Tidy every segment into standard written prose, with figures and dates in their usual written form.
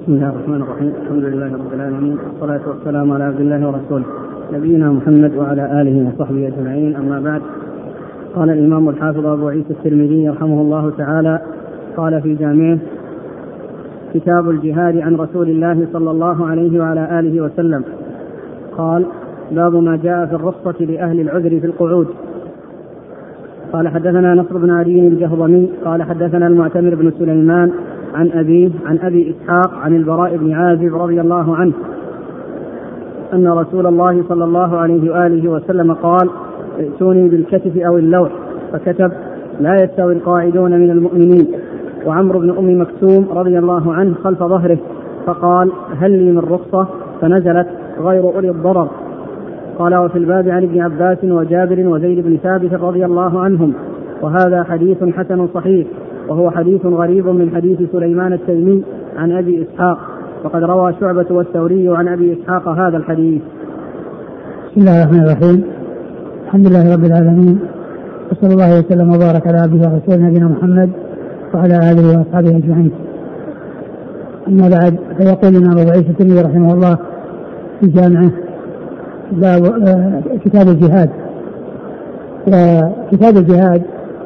بسم الله الرحمن الرحيم. الحمد لله رب العالمين، والصلاة والسلام على عبد الله ورسوله نبينا محمد وعلى آله وصحبه أجمعين، أما بعد. قال الإمام الحافظ أبو عيسى الترمذي رحمه الله تعالى قال في جامعه: كتاب الجهاد عن رسول الله صلى الله عليه وعلى آله وسلم. قال: باب ما جاء في الرخصة لأهل العذر في القعود. قال: حدثنا نصر بن علي الجهضمي قال: حدثنا المعتمر بن سليمان عن أبيه عن أبي إسحاق عن البراء بن عازب رضي الله عنه أن رسول الله صلى الله عليه وآله وسلم قال: ائتوني بالكتف أو اللوح، فكتب: لا يستوي القاعدون من المؤمنين. وعمرو بن أم مكتوم رضي الله عنه خلف ظهره، فقال: هل لي من رخصة؟ فنزلت: غير أولي الضرر. قال: وفي الباب عن ابن عباس وجابر وزيد بن ثابت رضي الله عنهم. وهذا حديث حسن صحيح، وهو حديث غريب من حديث سليمان التيمي عن أبي إسحاق، وقد روى شعبة والثوري عن أبي إسحاق هذا الحديث. بسم الله الرحمن الرحيم. الحمد لله رب العالمين، وصلى الله وسلم وبارك على عبده ورسوله نبينا محمد وعلى آله وأصحابه أجمعين. أما بعد، فيقول الإمام أبو عيسى الترمذي رحمه الله في جامعه باب كتاب الجهاد. وكتاب الجهاد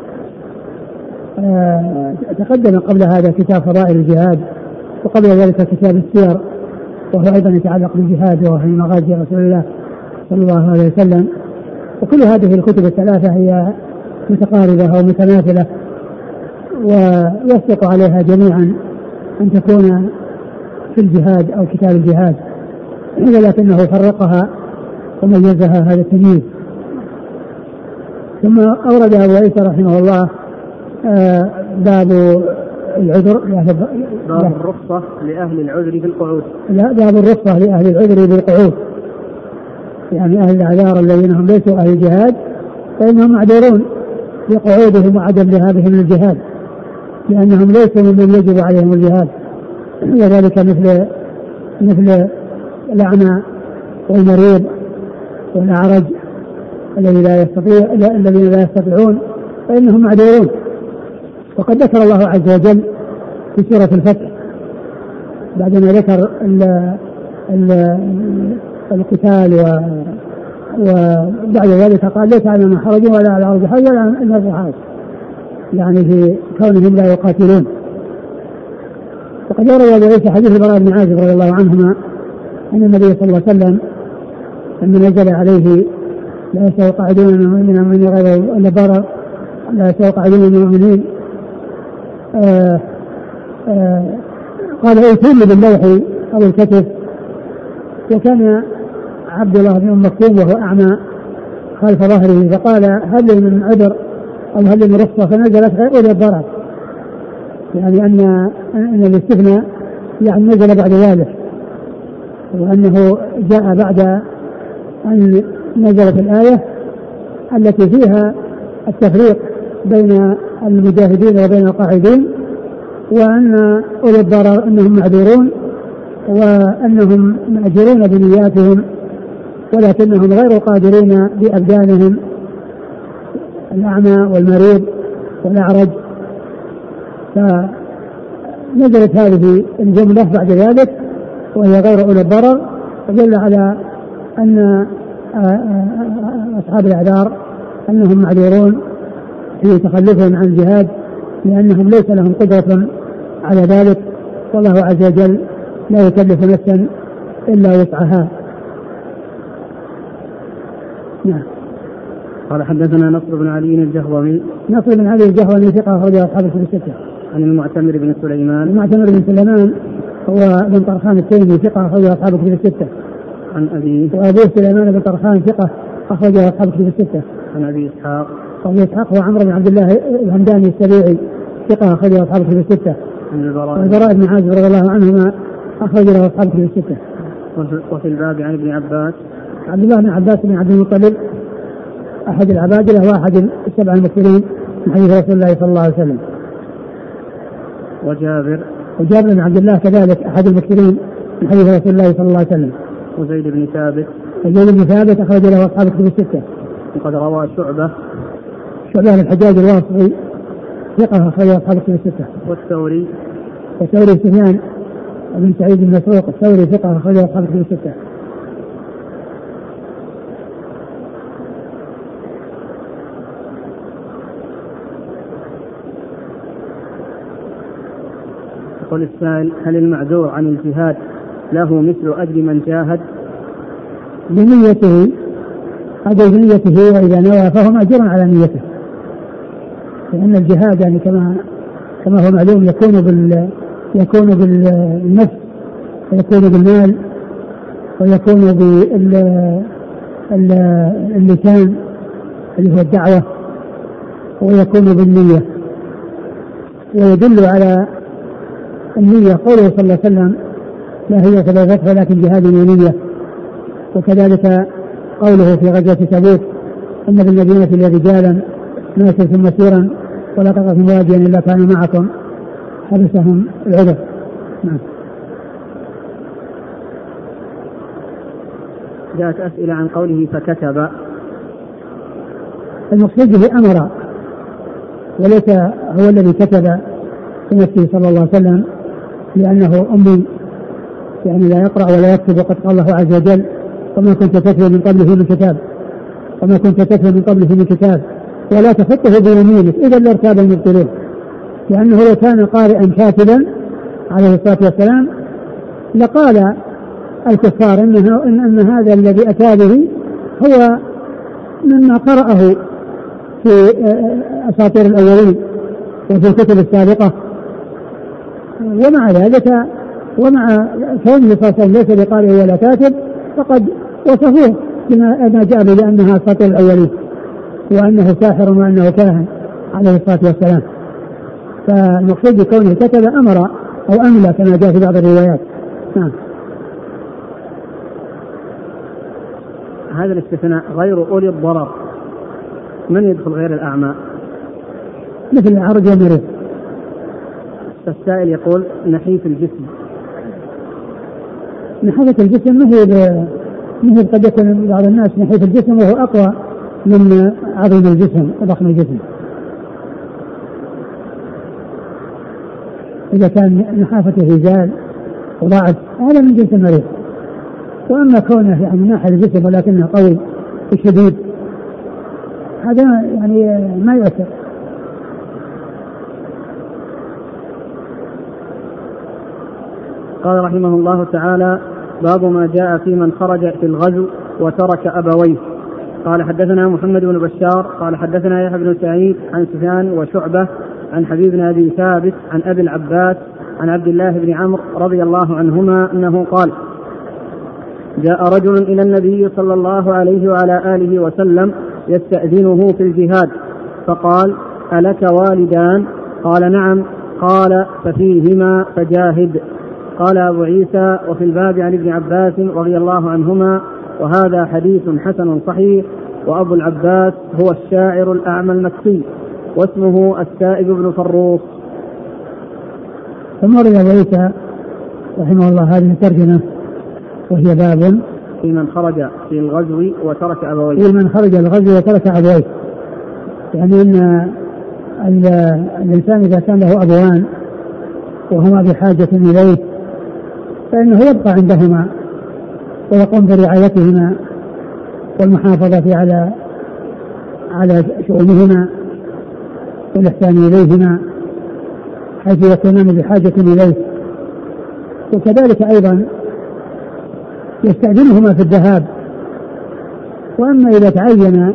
تقدم قبل هذا كتاب فضائل الجهاد، وقبل ذلك كتاب السير، وهو أيضا يتعلق بالجهاد وهو مغازي رسول الله صلى الله عليه وسلم. وكل هذه الكتب الثلاثة هي متقاربة أو متماثلة، ويصدق عليها جميعا أن تكون في الجهاد أو كتاب الجهاد، ولكنه فرقها وميزها هذا التمييز. ثم أورد أبو عيسى رحمه الله باب العذر، باب الرخصة لأهل العذر في القعود. لا، باب الرخصة لأهل العذر بالقعود، يعني أهل الأعذار الذين هم ليسوا أهل الجهاد فإنهم معذورون بقعودهم وعدم ذهابهم للجهاد، لأنهم ليسوا ممن يجب عليهم الجهاد، وذلك مثل الأعمى والمريض والأعرج الذين لا يستطيعون فإنهم معذورون. وقد ذكر الله عز وجل في سورة الفتح بعدما ذكر القتال وبعد ذلك قال: ليس على من حرج ولا على العرض حرج ولا على الناس حرج، يعني في كونهم لا يقاتلون. وقد يروي أبو عيسى حديث البراء بن عازب رضي الله عنهما أن النبي صلى الله عليه وسلم لما نزل عليه: لا يستوي القاعدون من المؤمنين غير البر، لا يستوي القاعدون من المؤمنين، قال: ائتوني باللوح أو الكتف. وكان عبد الله بن أم مكتوم وهو أعمى خلف ظهره، فقال: هل لي من عذر أو هل لي من رخصة؟ فنزلت: غير أولي الضرر، يعني أن الاستثناء يعني نزل بعد ذلك، وأنه جاء بعد أن نزلت الآية التي فيها التفريق بين المجاهدين وبين القاعدين، وأن أولي الضرر أنهم معذورون وأنهم مأجورون بنياتهم ولكنهم غير قادرين بأبدانهم، الأعمى والمريض والأعرج. فنزلت هذه الجملة بعد ذلك وهي غير أولي الضرر، ودل على أن أصحاب الأعذار أنهم معذورون في تخلفهم عن الجهاد، لأنهم ليس لهم قدرة على ذلك، والله عز وجل لا يكلف نفسا إلا وسعها. نعم. قال: حدثنا نصر بن علي الجهضمي. نصر بن علي الجهضمي ثقة أخرجه أصحاب الكتب الستة. عن المعتمر بن سليمان. المعتمر بن سليمان هو بن طرخان التيمي ثقة أخرجه أصحاب الكتب الستة. عن أبيه. وأبوه سليمان بن طرخان ثقة أخرجه أصحاب الكتب الستة. عن أبي إسحاق. أبي إسحاق هو عمرو بن عبد الله الهمداني السبيعي ثقة أخرجه أصحاب الكتب الستة. عن البراء بن عازب رضي الله عنهما أخرج له أصحاب الكتب الستة. وفي الباب عن ابن عباس. عبد الله بن عباس بن عبد المطلب أحد العبادلة واحد السبع المكثرين من حديث رسول الله صلى الله عليه وسلم. وجابر بن عبد الله كذلك أحد المكثرين من حديث رسول الله صلى الله عليه وسلم. وزيد بن ثابت أخرج له أصحاب الكتب الستة. وقد روى شعبة بن الحجاج الواسطي ثقة أخرج أصحاب الكتب الستة. والثوري سفيان بن سعيد بن مسروق الثوري ثقة أخرجه أصحاب الكتب الستة. يقول السائل: هل المعذور عن الجهاد له مثل أجر من جاهد؟ بنيته، هذا بنيته، وإذا نوى فهو مأجور على نيته، لأن الجهاد يعني كما هو معلوم يكون بالنفس، ويكون بالمال، ويكون باللسان اللي هو الدعوة، ويكون بالنية. ويدل على النية قوله صلى الله عليه وسلم: لا هي فلا فتح ولكن جهاد ونية. وكذلك قوله في غزوة تبوك: إن بالمدينة لرجالا ما يسلكون مسيرا ولا تقفوا واديا إلا كانوا معكم حبسهم العذر. نعم. جاءت أسئلة عن قوله فكتب. المقصود به أمر، وليس هو الذي كتب بنفسه صلى الله عليه وسلم، لأنه أمي يعني لا يقرأ ولا يكتب، وقد قال الله عز وجل: وما كنت تتلو من قبله من كتاب، وما كنت تتلو من قبله من كتاب ولا تخطه بيمينك إذا لارتاب المبطلون. لأنه لو كان قارئا كاتبا عليه الصلاة والسلام لقال الكفار إن هذا الذي أتى به هو مما قرأه في أساطير الأولين وفي الكتب السابقة. ومع ذلك ومع كونه صلى الله عليه وسلم ليس بقارئ ولا كاتب فقد وصفوه بما جاء به بأنها أساطير الأولين، وأنه ساحر وأنه كاهن عليه الصلاة والسلام. فالمقصود بكونه كتب أمر أو أملى كما جاء في بعض الروايات. نعم. هذا الاستثناء غير أولي الضرر، من يدخل غير الأعمى؟ مثل العرج والمريض. السائل يقول: نحيف الجسم. نحيف الجسم مثل قد يكون بعض الناس نحيف الجسم وهو أقوى من عظيم الجسم وضخم الجسم. إذا كان نحافة الرجال وضعف هذا من جنس المريض. وأما كونه يعني ناحي الجسم ولكنه قوي وشديد هذا يعني ما يؤثر. قال رحمه الله تعالى: باب ما جاء في من خرج في الغزو وترك أبويه. قال: حدثنا محمد بن بشار قال حدثنا يحيى بن سعيد عن سفيان وشعبة عن حبيب بن أبي ثابت عن أبي العباس عن عبد الله بن عمرو رضي الله عنهما أنه قال: جاء رجل إلى النبي صلى الله عليه وعلى آله وسلم يستأذنه في الجهاد، فقال: ألك والدان؟ قال: نعم. قال: ففيهما فجاهد. قال أبو عيسى: وفي الباب عن ابن عباس رضي الله عنهما، وهذا حديث حسن صحيح. وأبو العباس هو الشاعر الأعمى المكي، واسمه السائب بن فروخ. ثم روى أبو عيسى رحمه الله هذه الترجمة، وهي باب في من خرج في الغزو وترك أبويه. في من خرج الغزو وترك أبويه، يعني أن الإنسان إذا كان له أبوان وهما بحاجة إليه فإنه يبقى عندهما ويقوم برعايتهما والمحافظة على شؤونهما والإحسان إليهما حيث يكونان بحاجة إليه. وكذلك أيضا يستأذنهما في الذهاب. وأما إذا تعين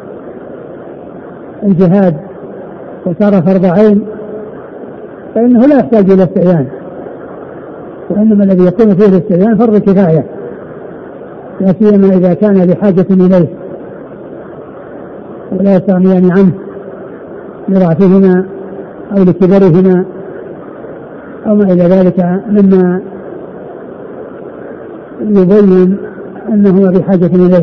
الجهاد وصار فرض عين فإنه لا يحتاج إلى استئذان، وإنما الذي يكون فيه الاستئذان فرض كفاية، لا سيما إذا كان بحاجة إليه ولا يستغنيان عنه لضعفهما أو لكبرهما أو ما إلى ذلك مما يبين أنهما بحاجة إليه.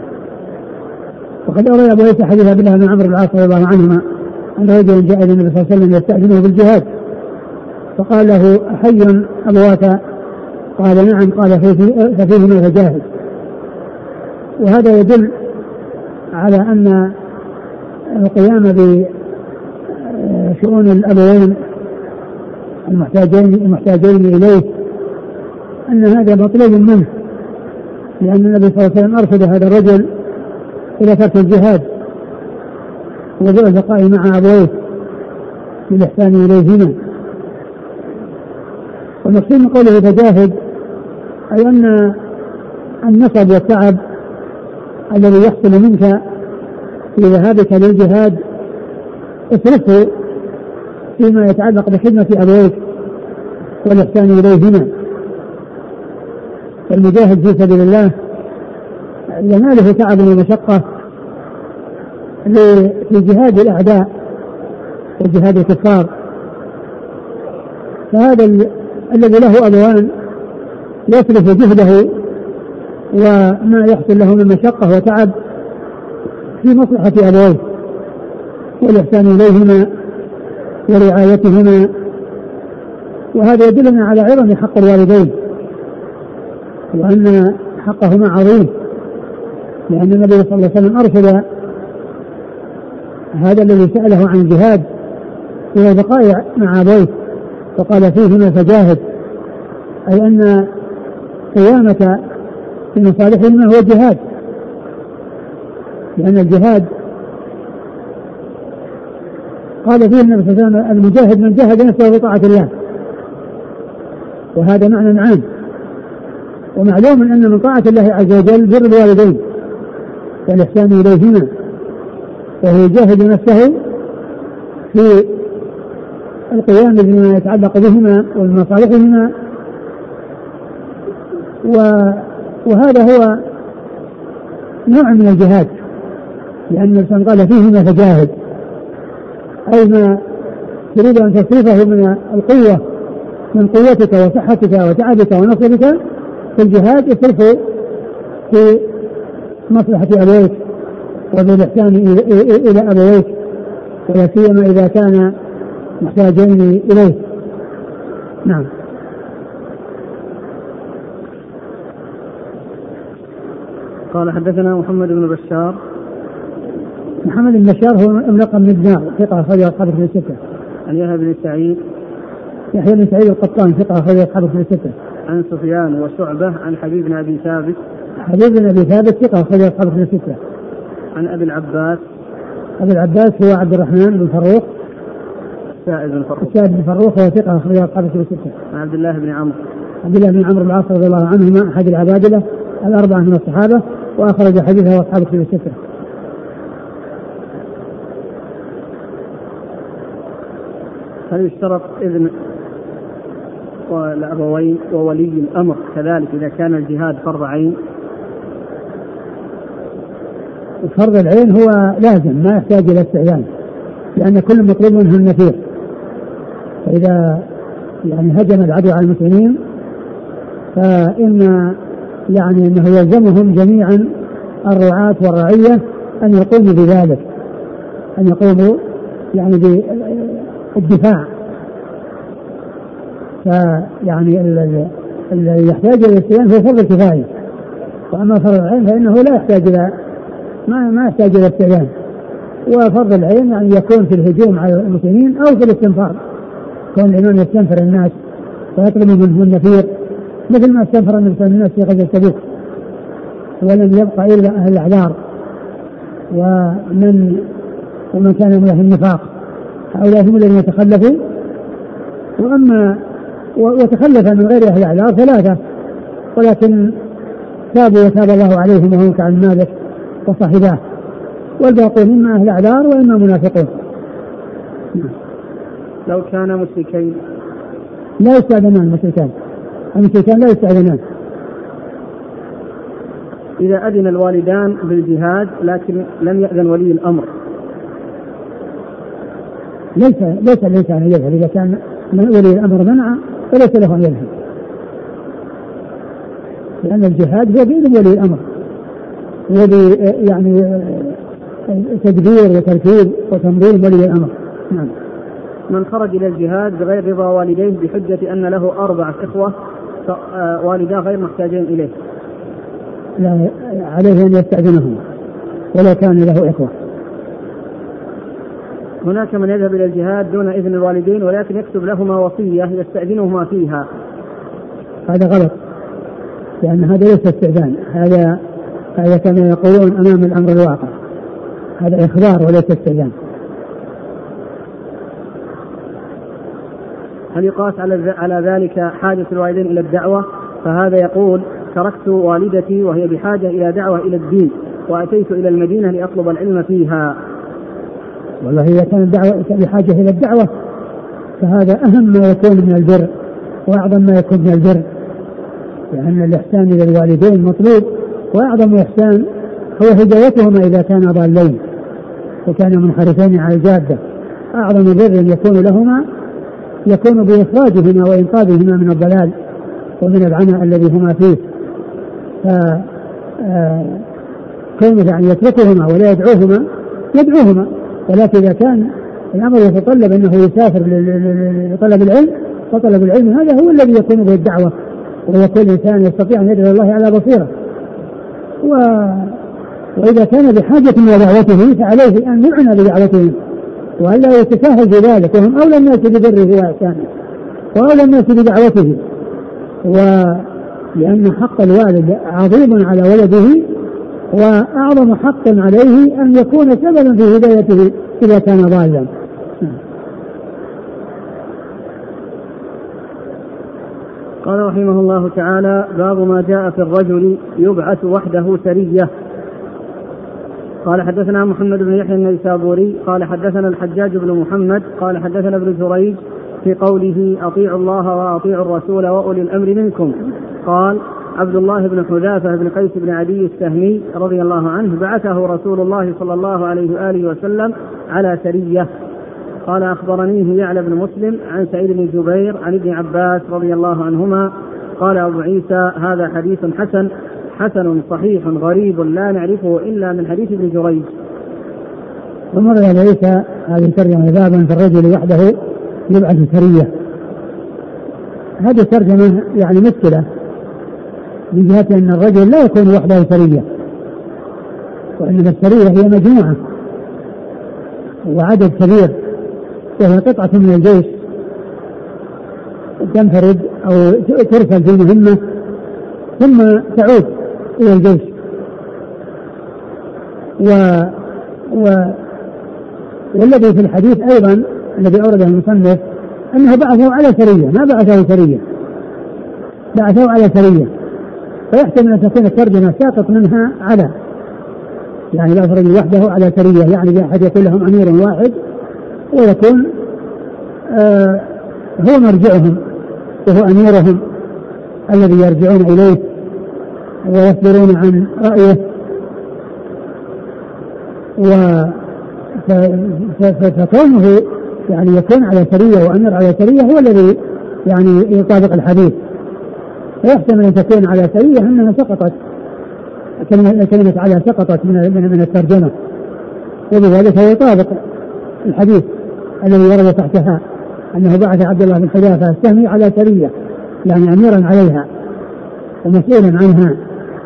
وقد أروي أبو عيسى حديث عبد الله بن عمرو بن العاص رضي الله عنهما أن رجلا جاء إلى النبي صلى الله عليه وسلم يستأذنه بالجهاد، فقال له: أحي أبواك؟ قال: نعم. قال: ففيهما فجاهد. وهذا يدل على أن القيام بشؤون الأبوين المحتاجين إليه أن هذا مطلوب منه، لأن النبي صلى الله عليه وسلم أرشد هذا الرجل إلى ترك الجهاد والبقاء مع أبويه بالإحسان إليهما. والمقصود من قوله فجاهد أي أن النصب والتعب الذي يحصل منك في ذهابك للجهاد اصرفه فيما يتعلق بخدمة أبويك والإحسان إليهما. المجاهد في سبيل الله يناله تعب ومشقة في جهاد الأعداء وجهاد الكفار، فهذا الذي له أبوان يصرف جهده وما يحصل له من مشقة وتعب في مصلحة أبويه والإحسان إليهما ورعايتهما. وهذا يدلنا على عظم حق الوالدين وأن حقهما عظيم، لأن النبي صلى الله عليه وسلم أرشد هذا الذي سأله عن الجهاد إلى البقاء مع أبويه وقال فيهما فجاهد، أي أن قيامة بمصالحهما هو الجهاد، لأن الجهاد قال فيه النبي صلى الله عليه وسلم المجاهد من جاهد نفسه بطاعة الله، وهذا معنى عام. ومعلوم أن من طاعة الله عز وجل بر الوالدين والإحسان إليهما، وهو يجاهد نفسه في القيام بما يتعلق بهما وبمصالحهما، وهذا هو نوع من الجهاد، لأن الإنسان قال فيهما فجاهد، أي ما تريد أن تصرفه من القوة من قوتك وصحتك وتعبك ونصرك في الجهاد اصرفه في مصلحة أبويك وبالإحسان إلى أبويك، ولا سيما إذا كان محتاجين إليه. نعم. قال حدثنا محمد بن بشار. محمد بن بشار هو امرقم بن دينار ثقة أخرج أصحابه في الستة. عن يحيى بن سعيد. يحيى بن سعيد القطان ثقة أخرج أصحابه في الستة. عن سفيان وشعبة عن حبيب بن أبي ثابت. حبيب بن أبي ثابت ثقة أخرج أصحابه في الستة. عن أبي العباس. أبي العباس هو عبد الرحمن بن فروخ. السائب بن فروخ هو ثقة أخرج أصحابه في الستة. عن عبد الله بن عمرو. عبد الله بن عمرو بن العاص رضي الله عنهما أحد العبادلة الأربعة من الصحابة، وأخرج حديثه أصحابه في الستة. هل يشترط إذن الأبوين وولي الأمر كذلك إذا كان الجهاد فرض عين؟ فرض العين هو لازم ما يحتاج إلى استئذان، لأن كل مطلوب منه النفير، فإذا هجم العدو على المسلمين فإن أنه يلزمهم جميعا الرعاة والرعية أن يقوموا بذلك، أن يقوموا بالدفاع. اللي يحتاج إلى الاستئذان هو فرض الكفاية، وأما فرض العين فإنه لا يحتاج إلى ما يحتاج إلى استئذان. وفرض العين يكون في الهجوم على المسلمين أو في الاستنفار، كون الإمام يستنفر الناس ويطلب منهم النفير، مثل ما استنفر الناس في غزوة تبوك ولم يبقى إلا أهل الأعذار ومن كان من أهل النفاق، هؤلاء هم الذين يتخلفوا. وتخلف من غير أهل الأعذار ثلاثة، ولكن تابوا وتاب الله عليهم وهم كعن مالك وصاحباه، والباقون إما أهل الأعذار وإما منافقون. لو كان مشركين لا يستأذنان، المشركان لا يستأذنان. إذا أذن الوالدان بالجهاد لكن لم يأذن ولي الأمر ليس الإنسان يذهب، إذا كان ولي الأمر منع فليس له أن يذهب، لأن الجهاد هو بإذن ولي الأمر، تدبير وترتيب وتنظيم ولي الأمر. نعم. من خرج إلى الجهاد بغير رضا والديه بحجة أن له 4 إخوة والداه غير محتاجين إليه، لا عليه أن يستأذنهم ولا كان له إخوة. هناك من يذهب إلى الجهاد دون إذن الوالدين ولكن يكتب لهما وصية يستأذنهما فيها، هذا غلط، لأن هذا ليس استئذان، هذا كما يقولون أمام الأمر الواقع، هذا إخبار وليس استئذان. هل يقاس على ذلك حاجة الوالدين إلى الدعوة؟ فهذا يقول: تركت والدتي وهي بحاجة إلى دعوة إلى الدين وأتيت إلى المدينة لأطلب العلم فيها. والله إذا كان الدعوة بحاجة إلى الدعوة فهذا أهم ما يكون من البر وأعظم ما يكون من البر، لأن الإحسان إلى الوالدين مطلوب، وأعظم إحسان هو هدايتهما إذا كانا ضالين وكانوا منحرفين على الجادة. أعظم بر يكون لهما يكون بإخراجهما وإنقاذهما من الضلال ومن العناء الذي هما فيه. كونه يعني يتركهما ولا يدعوهما، ولكن إذا كان الأمر يتطلب أنه يسافر لطلب العلم فطلب العلم هذا هو الذي يكون به الدعوة، ويكون الإنسان يستطيع أن يدعو الله على بصيرة. وإذا كان بحاجة إلى دعوته فعليه أن يعنى بدعوتهم وألا يتساهل بذلك، وهم أولى الناس ببره وإحسانه وأولى الناس بدعوته. ولأن حق الوالد عظيم على ولده، وأعظم حق عليه أن يكون سببا في هدايته إذا كان ضالا. قال رحمه الله تعالى: باب ما جاء في الرجل يبعث وحده سرية. قال حدثنا محمد بن يحيى النيسابوري قال حدثنا الحجاج بن محمد قال حدثنا ابن جريج في قوله: أطيعوا الله وأطيعوا الرسول وأولي الأمر منكم. قال عبد الله بن حذافة بن قيس بن عدي السهمي رضي الله عنه: بعثه رسول الله صلى الله عليه وآله وسلم على سرية. قال أخبرنيه يعلى بن مسلم عن سعيد بن جبير عن ابن عباس رضي الله عنهما قال أبو عيسى: هذا حديث حسن صحيح غريب لا نعرفه إلا من حديث ابن جريج. ومر أبو عيسى هذه ترجمة بابا في الرجل وحده يبعث سرية. هذه ترجمة يعني مشكلة من جهة أن الرجل لا يكون وحده سرية، وإنما السرية هي مجموعة وعدد كبير، وهي قطعة من الجيش تنفرد أو ترسل في المهمة ثم تعود إلى الجيش. والذي في الحديث أيضا الذي أورده المصنف أنه بعثه على سرية، ما بعثه سرية، بعثه على سرية، فيحتمل أن تكون الترجمة ساقط منها على، يعني بعث رجل وحده على سرية، يعني بأحد يكون لهم أمير واحد ويكون هو مرجعهم وهو أميرهم الذي يرجعون إليه ويصدرون عن رأيه. فكونه يعني يكون على سرية وأمير على سرية هو الذي يعني يطابق الحديث. فيحتمل أن تكون على سرية أنها سقطت، كلمة على سقطت من الترجمة، وبذلك يطابق الحديث الذي ورد تحتها أنه بعث عبد الله بن حذافة السهمي على سرية، يعني أميرا عليها ومسؤولا عنها.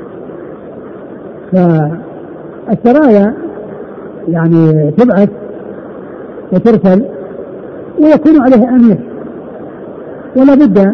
فالسرايا يعني تبعث وترسل ويكون عليها أمير، ولا بد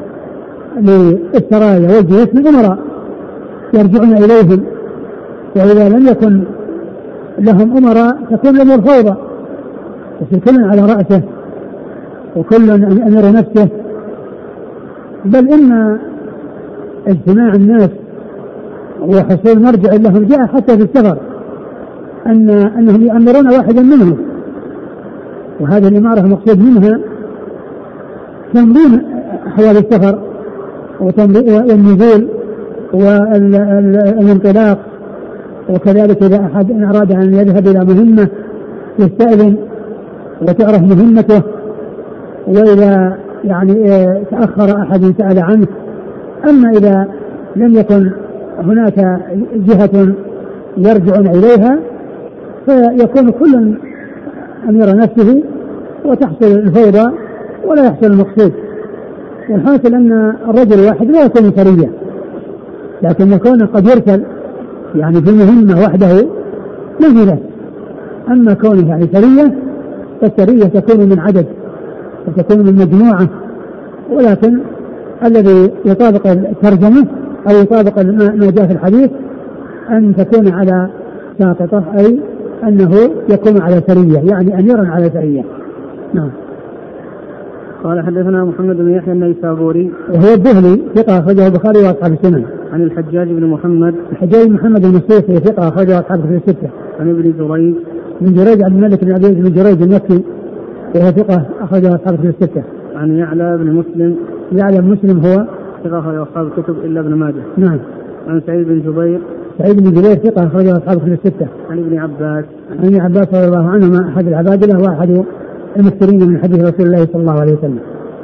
للسرايا والجيوش من أمراء يرجعون إليهم، وإذا لم يكن لهم أمراء تكون الأمور فوضى، يصير كل على رأسه وكل أمير نفسه. بل إن اجتماع الناس وحصول مرجع لهم جاء حتى في السفر أنهم يأمرون واحدا منهم، وهذه الإمارة المقصود منها تنظيم أحوال السفر والنزول والانطلاق، وكذلك إذا أحد أراد أن يذهب إلى مهمة يستأذن وتعرف مهمته، وإذا يعني تأخر أحد سأل عنه. أما إذا لم يكن هناك جهة يرجعون إليها فيكون كل أمير نفسه وتحصل الفوضى ولا يحصل المقصود. والحاصل أن الرجل الواحد لا يكون سرية، لكن يكون قد يرسل يعني في المهمة وحده ما في ذلك. أما كونه يعني سرية فالسرية تكون من عدد وتكون من مجموعة، ولكن الذي يطابق الترجمة أو يطابق ما جاء في الحديث أن تكون على ساقطة، أي أنه يكون على سرية، يعني أميرا على سرية. نعم. قال حدثنا محمد بن يحيى النيسابوري وهو الذهلي ثقة أخرجه البخاري وأصحاب السنن. عن الحجاج بن محمد بن الصيفي ثقة أخرجه أصحاب الكتب الستة. عن ابن جريج عبد الملك بن عبد بن جريج المكي وهو ثقة أخرجه أصحاب الكتب الستة. عن يعلى بن مسلم هو ثقة أخرجه أصحاب الكتب إلا ابن ماجه. نعم. عن سعيد بن جبير ثقة أخرجه أصحاب الكتب الستة. عن ابن عباس رضي الله عنهما أحد العبادلة وأحد المكثرين من حديث رسول الله صلى الله عليه وسلم.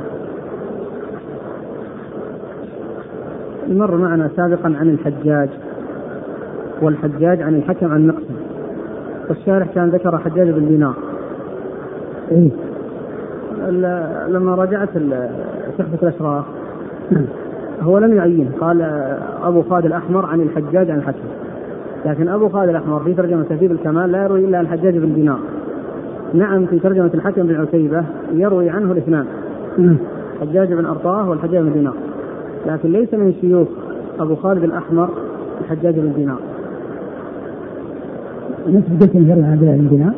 مر معنا سابقا عن الحجاج، والحجاج عن الحكم عن مقسم، والشارح كان ذكر حجاج بن دينار. لما رجعت تحفة الأشراف هو لم يعين، قال أبو خالد الأحمر عن الحجاج عن الحكم، لكن أبو خالد الأحمر في ترجمة تهذيب الكمال لا يروي إلا الحجاج بن دينار. نعم في ترجمة الحكم بن عتيبة يروي عنه الاثنان، حجاج بن أرطاه والحجاج بن دينار، لكن ليس من شيوخ أبو خالد الأحمر الحجاج بن دينار. نفس قلت يروي عن عبد الله بن دينار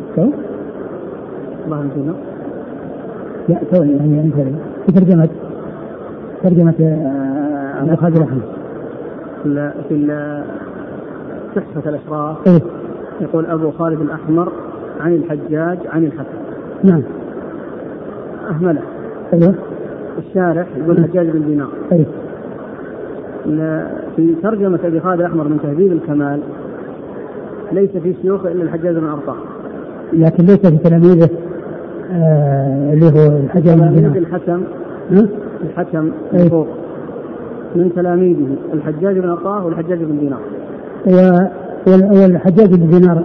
الله بن دينار لا تو يعني أنت في ترجمة أبو خالد الأحمر في تحفة الأشراف يقول أبو خالد الأحمر عن الحجاج عن الحكم. نعم. أهمله. الشارح يقول الحجاج بن دينار. في ترجمة أبي خالد الأحمر من تهذيب الكمال ليس في شيوخ إلا الحجاج بن أرطاه، لكن ليس في تلاميذه اللي هو الحجاج بن دينار. الحكم فوق من تلاميذه الحجاج بن أرطاه والحجاج بن دينار. والحجاج بن دينار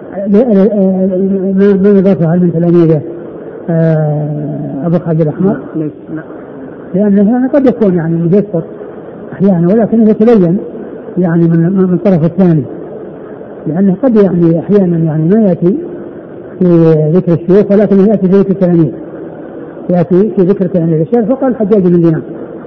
ما نضافه من تلاميذه أبو خالد الأحمر؟ لا. لأنه قد يكون يعني يسقط أحيانا، ولكن يتبين يعني من الطرف الثاني، لأنه قد يعني أحيانا يعني ما يأتي في ذكر الشيوخ ولكن يأتي في ذكر التلاميذ، يأتي في ذكر التلاميذ. الشيخ فقال الحجاج بن دينار.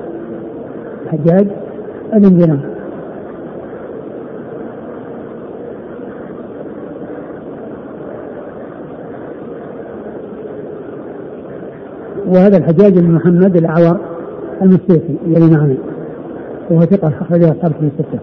وهذا الحجاج بن محمد الأعور المستيفي الذي معنا وهو ثقة أخرجه أصحاب الكتب الستة.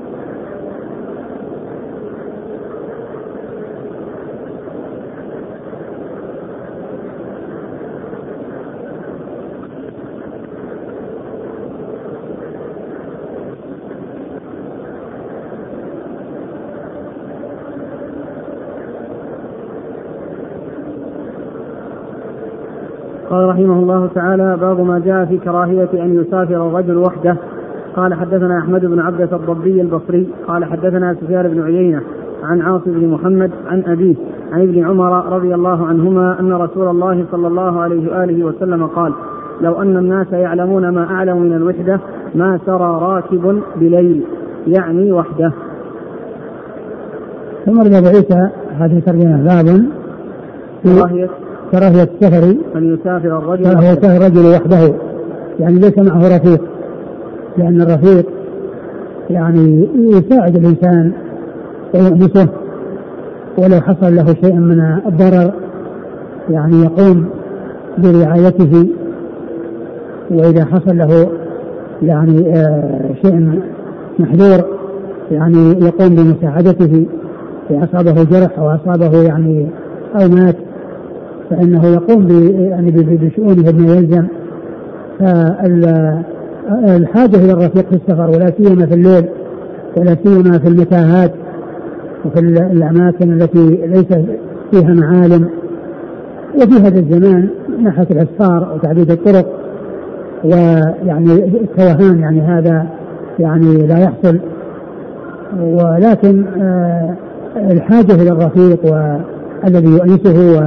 قال رحمه الله تعالى: باب ما جاء في كراهية أن يسافر الرجل وحده. قال حدثنا أحمد بن عبدة الضبي البصري قال حدثنا سفيان بن عيينة عن عاصم بن محمد عن أبيه عن ابن عمر رضي الله عنهما أن رسول الله صلى الله عليه وآله وسلم قال: لو أن الناس يعلمون ما أعلم من الوحدة ما سرى راكب بليل، يعني وحده. ثم رجع عيسى هذه ترجمة باب كراهية السفر أن يسافر الرجل وحده، يعني ليس معه رفيق، لأن الرفيق يعني يساعد الإنسان ويؤنسه، ولو حصل له شيء من الضرر يعني يقوم برعايته، وإذا حصل له يعني شيء محذور يعني يقوم بمساعدته، إذا أصابه جرح أو أصابه يعني أو مات فإنه يقوم بشؤونه بما يلزم. فالحاجة إلى الرفيق في السفر ولا سيما في الليل ولا سيما في المتاهات وفي الأماكن التي ليس فيها معالم، وفي هذا الزمان من ناحية الأسفار وتعديد الطرق ويعني التوهان، يعني هذا يعني لا يحصل، ولكن الحاجة إلى الرفيق والذي يؤنسه،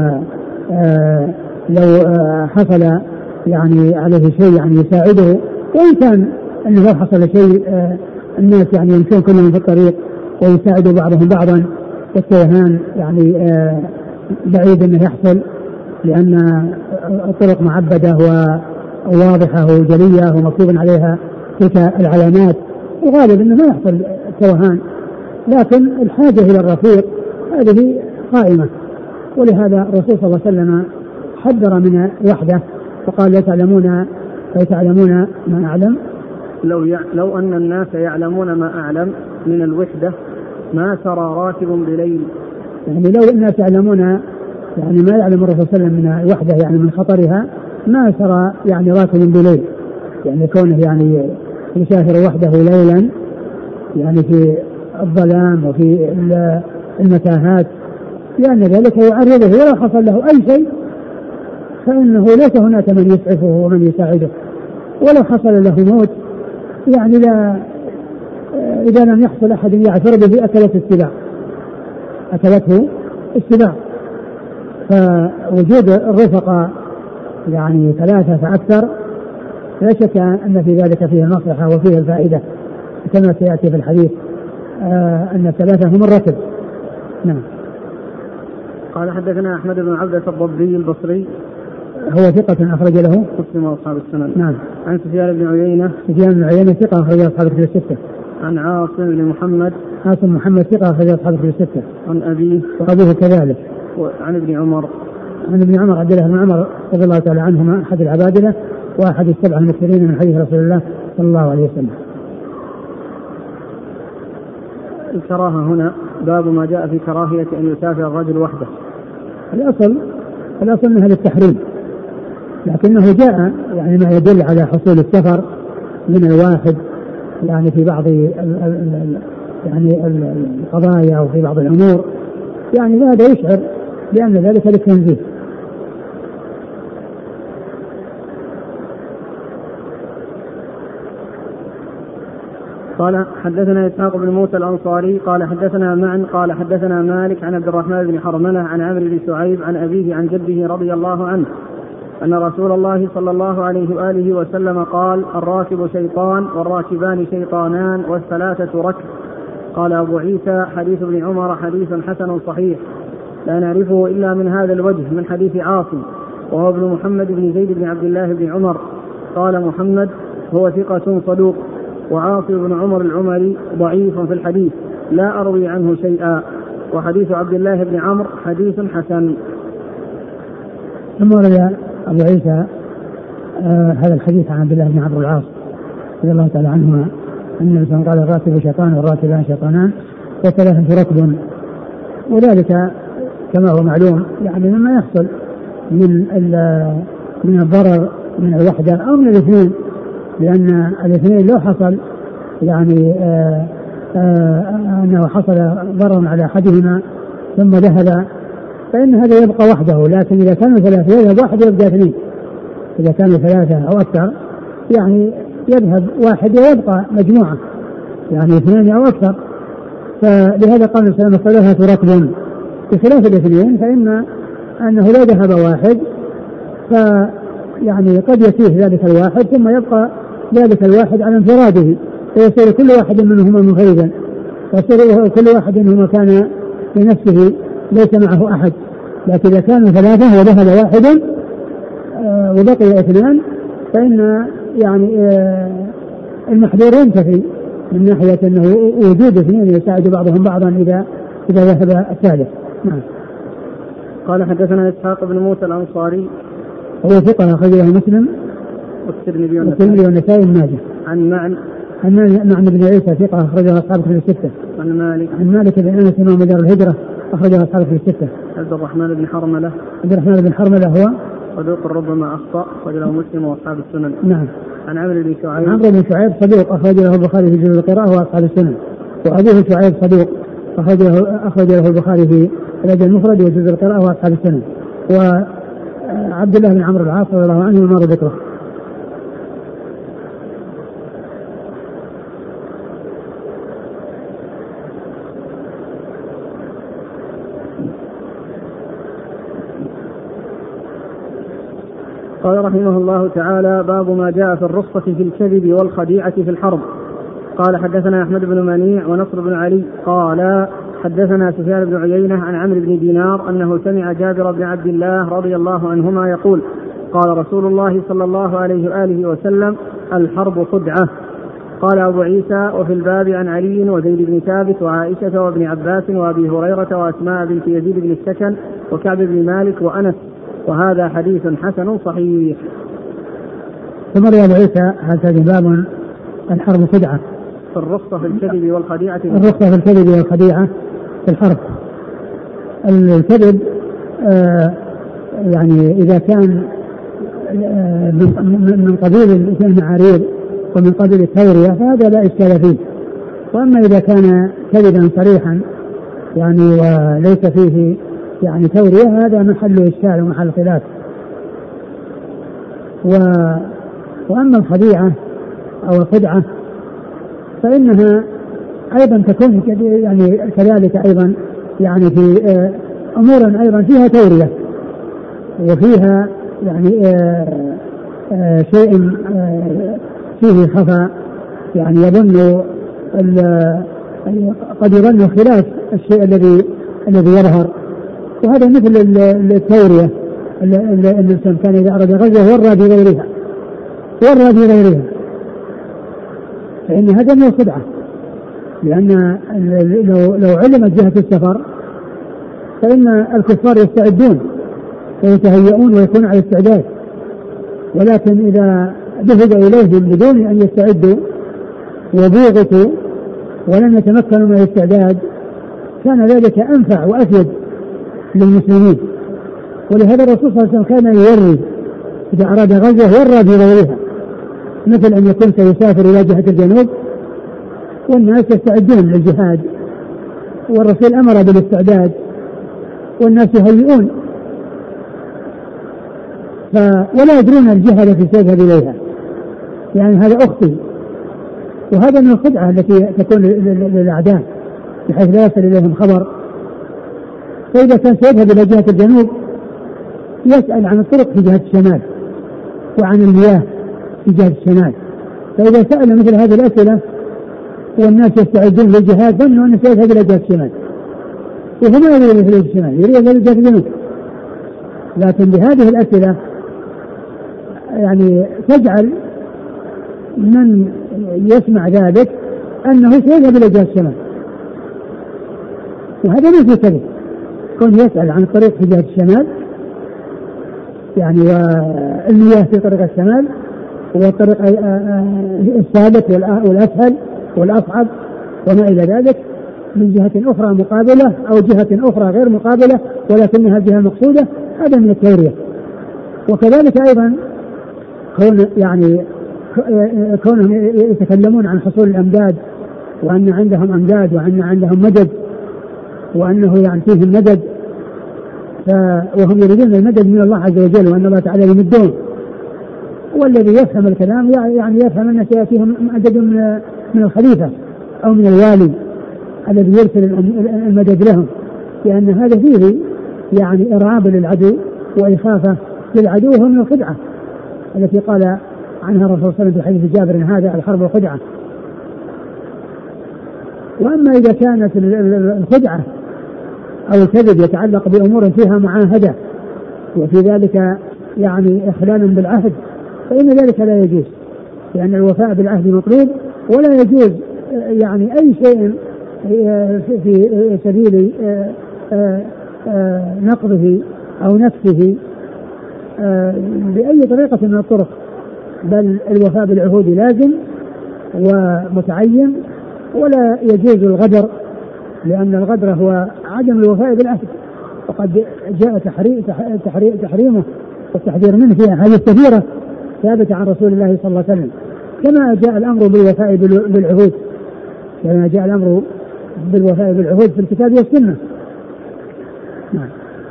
لو حصل يعني عليه شيء يعني يساعده، وإن كان أنه لو حصل شيء الناس يعني يمشون كلهم في الطريق ويساعدوا بعضهم بعضا، والتوهان يعني بعيد أنه يحصل، لأن الطرق معبدة وواضحة وجلية ومكتوب عليها تلك العلامات الغالب أنه ما يحصل توهان، لكن الحاجة إلى الرفيق هذه قائمة. ولهذا الرسول صلى الله عليه وسلم حذر من الوحدة فقال لا تعلمون ما أعلم. لو أن الناس يعلمون ما أعلم من الوحدة ما سرى راكب بليل. يعني لو الناس يعلمون يعني ما يعلم الرسول صلى الله عليه وسلم من الوحدة يعني من خطرها ما سرى يعني راكب بليل، يعني كونه يعني يسافر وحده ليلا يعني في الظلام وفي المتاهات، لأن ذلك يعرضه ولو حصل له أي شيء فإنه ليس هناك من يسعفه ومن يساعده، ولو حصل له موت يعني لا إذا لم يحصل أحد يعثر به أكلته السباع. فوجود الرفقة يعني 3 فأكثر لا شك أن في ذلك فيه المصلحة وفيه الفائدة كما سيأتي في الحديث أن 3 هم الركب. نعم. قال حدثنا أحمد بن عبدة الضبي البصري هو ثقة أخرج له مسلم وأصحاب السنن. نعم. عن سفيان بن عيينة ثقة أخرج أصحاب الكتب الستة. عن عاصم بن محمد ثقة أخرج أصحاب الكتب الستة. عن أبيه وأبيه كذلك. وعن ابن عمر عبد الله بن عمر رضي الله تعالى عنهما أحد العبادلة وأحد السبع المكثرين من حديث رسول الله صلى الله عليه وسلم. الكراهة هنا باب ما جاء في كراهية أن يسافر الرجل وحده. الأصل أنها للتحريم، لكنه جاء يعني ما يدل على حصول السفر من الواحد يعني في بعض يعني القضايا أو في بعض الأمور، يعني هذا يشعر بأن ذلك للتنزيه. قال حدثنا إسحاق بن موسى الأنصاري قال حدثنا معن قال حدثنا مالك عن عبد الرحمن بن حرملة عن عمرو بن شعيب عن أبيه عن جده رضي الله عنه أن رسول الله صلى الله عليه وآله وسلم قال الراكب شيطان والراكبان شيطانان والثلاثة ركب. قال أبو عيسى حديث ابن عمر حديث حسن صحيح لا نعرفه إلا من هذا الوجه من حديث عاصم وهو ابن محمد بن زيد بن عبد الله بن عمر. قال محمد هو ثقة صدوق وعاصم بن عمر العمري ضعيف في الحديث لا أروي عنه شيئا. وحديث عبد الله بن عمرو حديث حسن. ثم روى أبو عيسى هذا الحديث عن عبد الله بن عمرو العاص رضي الله تعالى عنهما أن الإنسان قال الراكب شيطان والراكبان شيطانان والثلاثة ركب، وذلك كما هو معلوم يعني مما يحصل من الضرر من الوحدة أو من الاثنين، لأن الاثنين لو حصل يعني أنه حصل ضرر على أحدهما ثم ذهب فإن هذا يبقى وحده، لكن إذا كانوا 3 يذهب واحد يبقى 2، إذا كانوا 3 أو أكثر يعني يذهب واحد ويبقى مجموعة يعني 2 أو أكثر. فلهذا قال السلام 3 ركب بخلاف الاثنين، فإن أنه لو ذهب واحد فيعني قد يسيه ذلك الواحد ثم يبقى ذلك الواحد على انفراده فيصير كل واحد منهما منفردا، ويصير كل واحد منهما كان لنفسه ليس معه أحد. لكن إذا كانوا 3 وذهب واحد وبقي 2 فإن يعني المحذور ينتفي من ناحية أنه وجود 2 يساعد بعضهم بعضا إذا ذهب الثالث. نعم. قال حدثنا إسحاق بن موسى الأنصاري هو ثقة أخرج له مسلم والترمذي والنسائي بن ماجه. عن معن بن عيسى ثقة أخرج له أصحاب الكتب الستة. عن مالك بن أنس إمام دار الهجرة أخرج له أصحاب الكتب الستة. عبد الرحمن بن حرملة هو صدوق ربما أخطأ أخرج له مسلم وأصحاب السنن. نعم. عن عمرو بن شعيب صدوق أخرج له البخاري في جزء القراءة وأصحاب السنن، وأبوه شعيب صدوق أخرج له البخاري في الأدب المفرد وجزء القراءة وأصحاب السنن. وعبد الله بن عمرو العاص رضي الله عنه مر ذكره. قال رحمه الله تعالى باب ما جاء في الرخصة في الكذب والخديعة في الحرب. قال حدثنا أحمد بن منيع ونصر بن علي قال حدثنا سفيان بن عيينة عن عمرو بن دينار أنه سمع جابر بن عبد الله رضي الله عنهما يقول قال رسول الله صلى الله عليه وآله وسلم الحرب خدعة. قال أبو عيسى: وفي الباب عن علي وزيد بن ثابت وعائشة وابن عباس وأبي هريرة وأسماء بنت يزيد بن السكن وكعب بن مالك وأنس، وهذا حديث حسن صحيح. ثم روى أبو عيسى هذا باب الحرب خدعة، في الرخصة في الكذب والخديعة. الرخصة في الكذب والخديعة في الحرب. الكذب يعني إذا كان من قبيل المعاريض ومن قبيل التورية فهذا لا إشكال فيه. وأما إذا كان كذبا صريحا يعني وليس فيه يعني تورية هذا محل إشكال ومحل خلاف. وأما الخديعة أو الخدعة فإنها أيضا تكون يعني كذلك أيضا يعني في أمور أيضا فيها تورية وفيها يعني شيء فيه خفاء، يعني يظن قد يظن خلاف الشيء الذي يظهر، وهذا مثل التورية. الإنسان كان إذا أراد غزوة ورى بغيرها فإن هذا من الخدعة، لأن لو علمت جهة السفر فإن الكفار يستعدون ويتهيئون ويكون على استعداد، ولكن إذا ذهب إليهم بدون أن يستعدوا وبوغتوا ولم يتمكنوا من الاستعداد كان ذلك أنفع وأفيد للمسلمين. ولهذا الرسول صلى الله عليه وسلم كان يوري إذا أراد غزوة ورى بغيرها، مثل أن يكون سيسافر إلى جهة الجنوب والناس يستعدون للجهاد والرسول أمر بالاستعداد والناس يهيئون ولا يدرون الجهة التي سيذهب إليها، يعني هذا أخطي. وهذا من الخدعة التي تكون للأعداء بحيث لا يصل إليهم خبر. فإذا كان سيذهب إلى جهة الجنوب يسأل عن الطرق في جهة الشمال وعن المياه في جهة الشمال، فإذا سأل مثل هذه الأسئلة والناس يستعدون للجهاد ظنوا أنه سيذهب إلى جهة الشمال، وهو ما يريد إلى جهة الشمال، يريد إلى جهة الجنوب. لكن بهذه الأسئلة يعني تجعل من يسمع ذلك أنه سيذهب إلى جهة الشمال، وهذا ليس كذب. كون يسأل عن الطريق في جهة الشمال يعني والمياه في طريق الشمال والطريق الثابت والأسهل والأصعب وما إلى ذلك من جهة أخرى مقابلة أو جهة أخرى غير مقابلة ولكنها جهة مقصودة، هذا من التورية. وكذلك أيضا كونهم يتكلمون عن حصول الأمداد وأن عندهم أمداد وأن عندهم مدد وأنه يعنتيهم مدد وهم يريدون المدد من الله عز وجل وأن الله تعالى يمدون. والذي يفهم الكلام يعني يفهم أن سيأتيهم مدد من الخليفة أو من الوالي الذي يرسل المدد لهم، لأن هذا فيه يعني إرعاب للعدو وإخافة للعدو وهو من الخدعة التي قال عنها الرسول صلى الله عليه وسلم في حديث جابر هذا الحرب خدعة. وأما إذا كانت الخدعة أو الكذب يتعلق بأمور فيها معاهدة وفي ذلك يعني إخلال بالعهد فإن ذلك لا يجوز، لأن الوفاء بالعهد مطلوب، ولا يجوز يعني أي شيء في سبيل نقضه أو نفسه بأي طريقة من الطرق، بل الوفاء بالعهود لازم ومتعين، ولا يجوز الغدر، لأن الغدر هو عدم الوفاء بالعهد، وقد جاء تحريمه والتحذير منه في أحاديث كثيرة ثابتة عن رسول الله صلى الله عليه وسلم، كما جاء الأمر بالوفاء بالعهود، كما جاء الأمر بالوفاء بالعهود في الكتاب والسنة. نعم.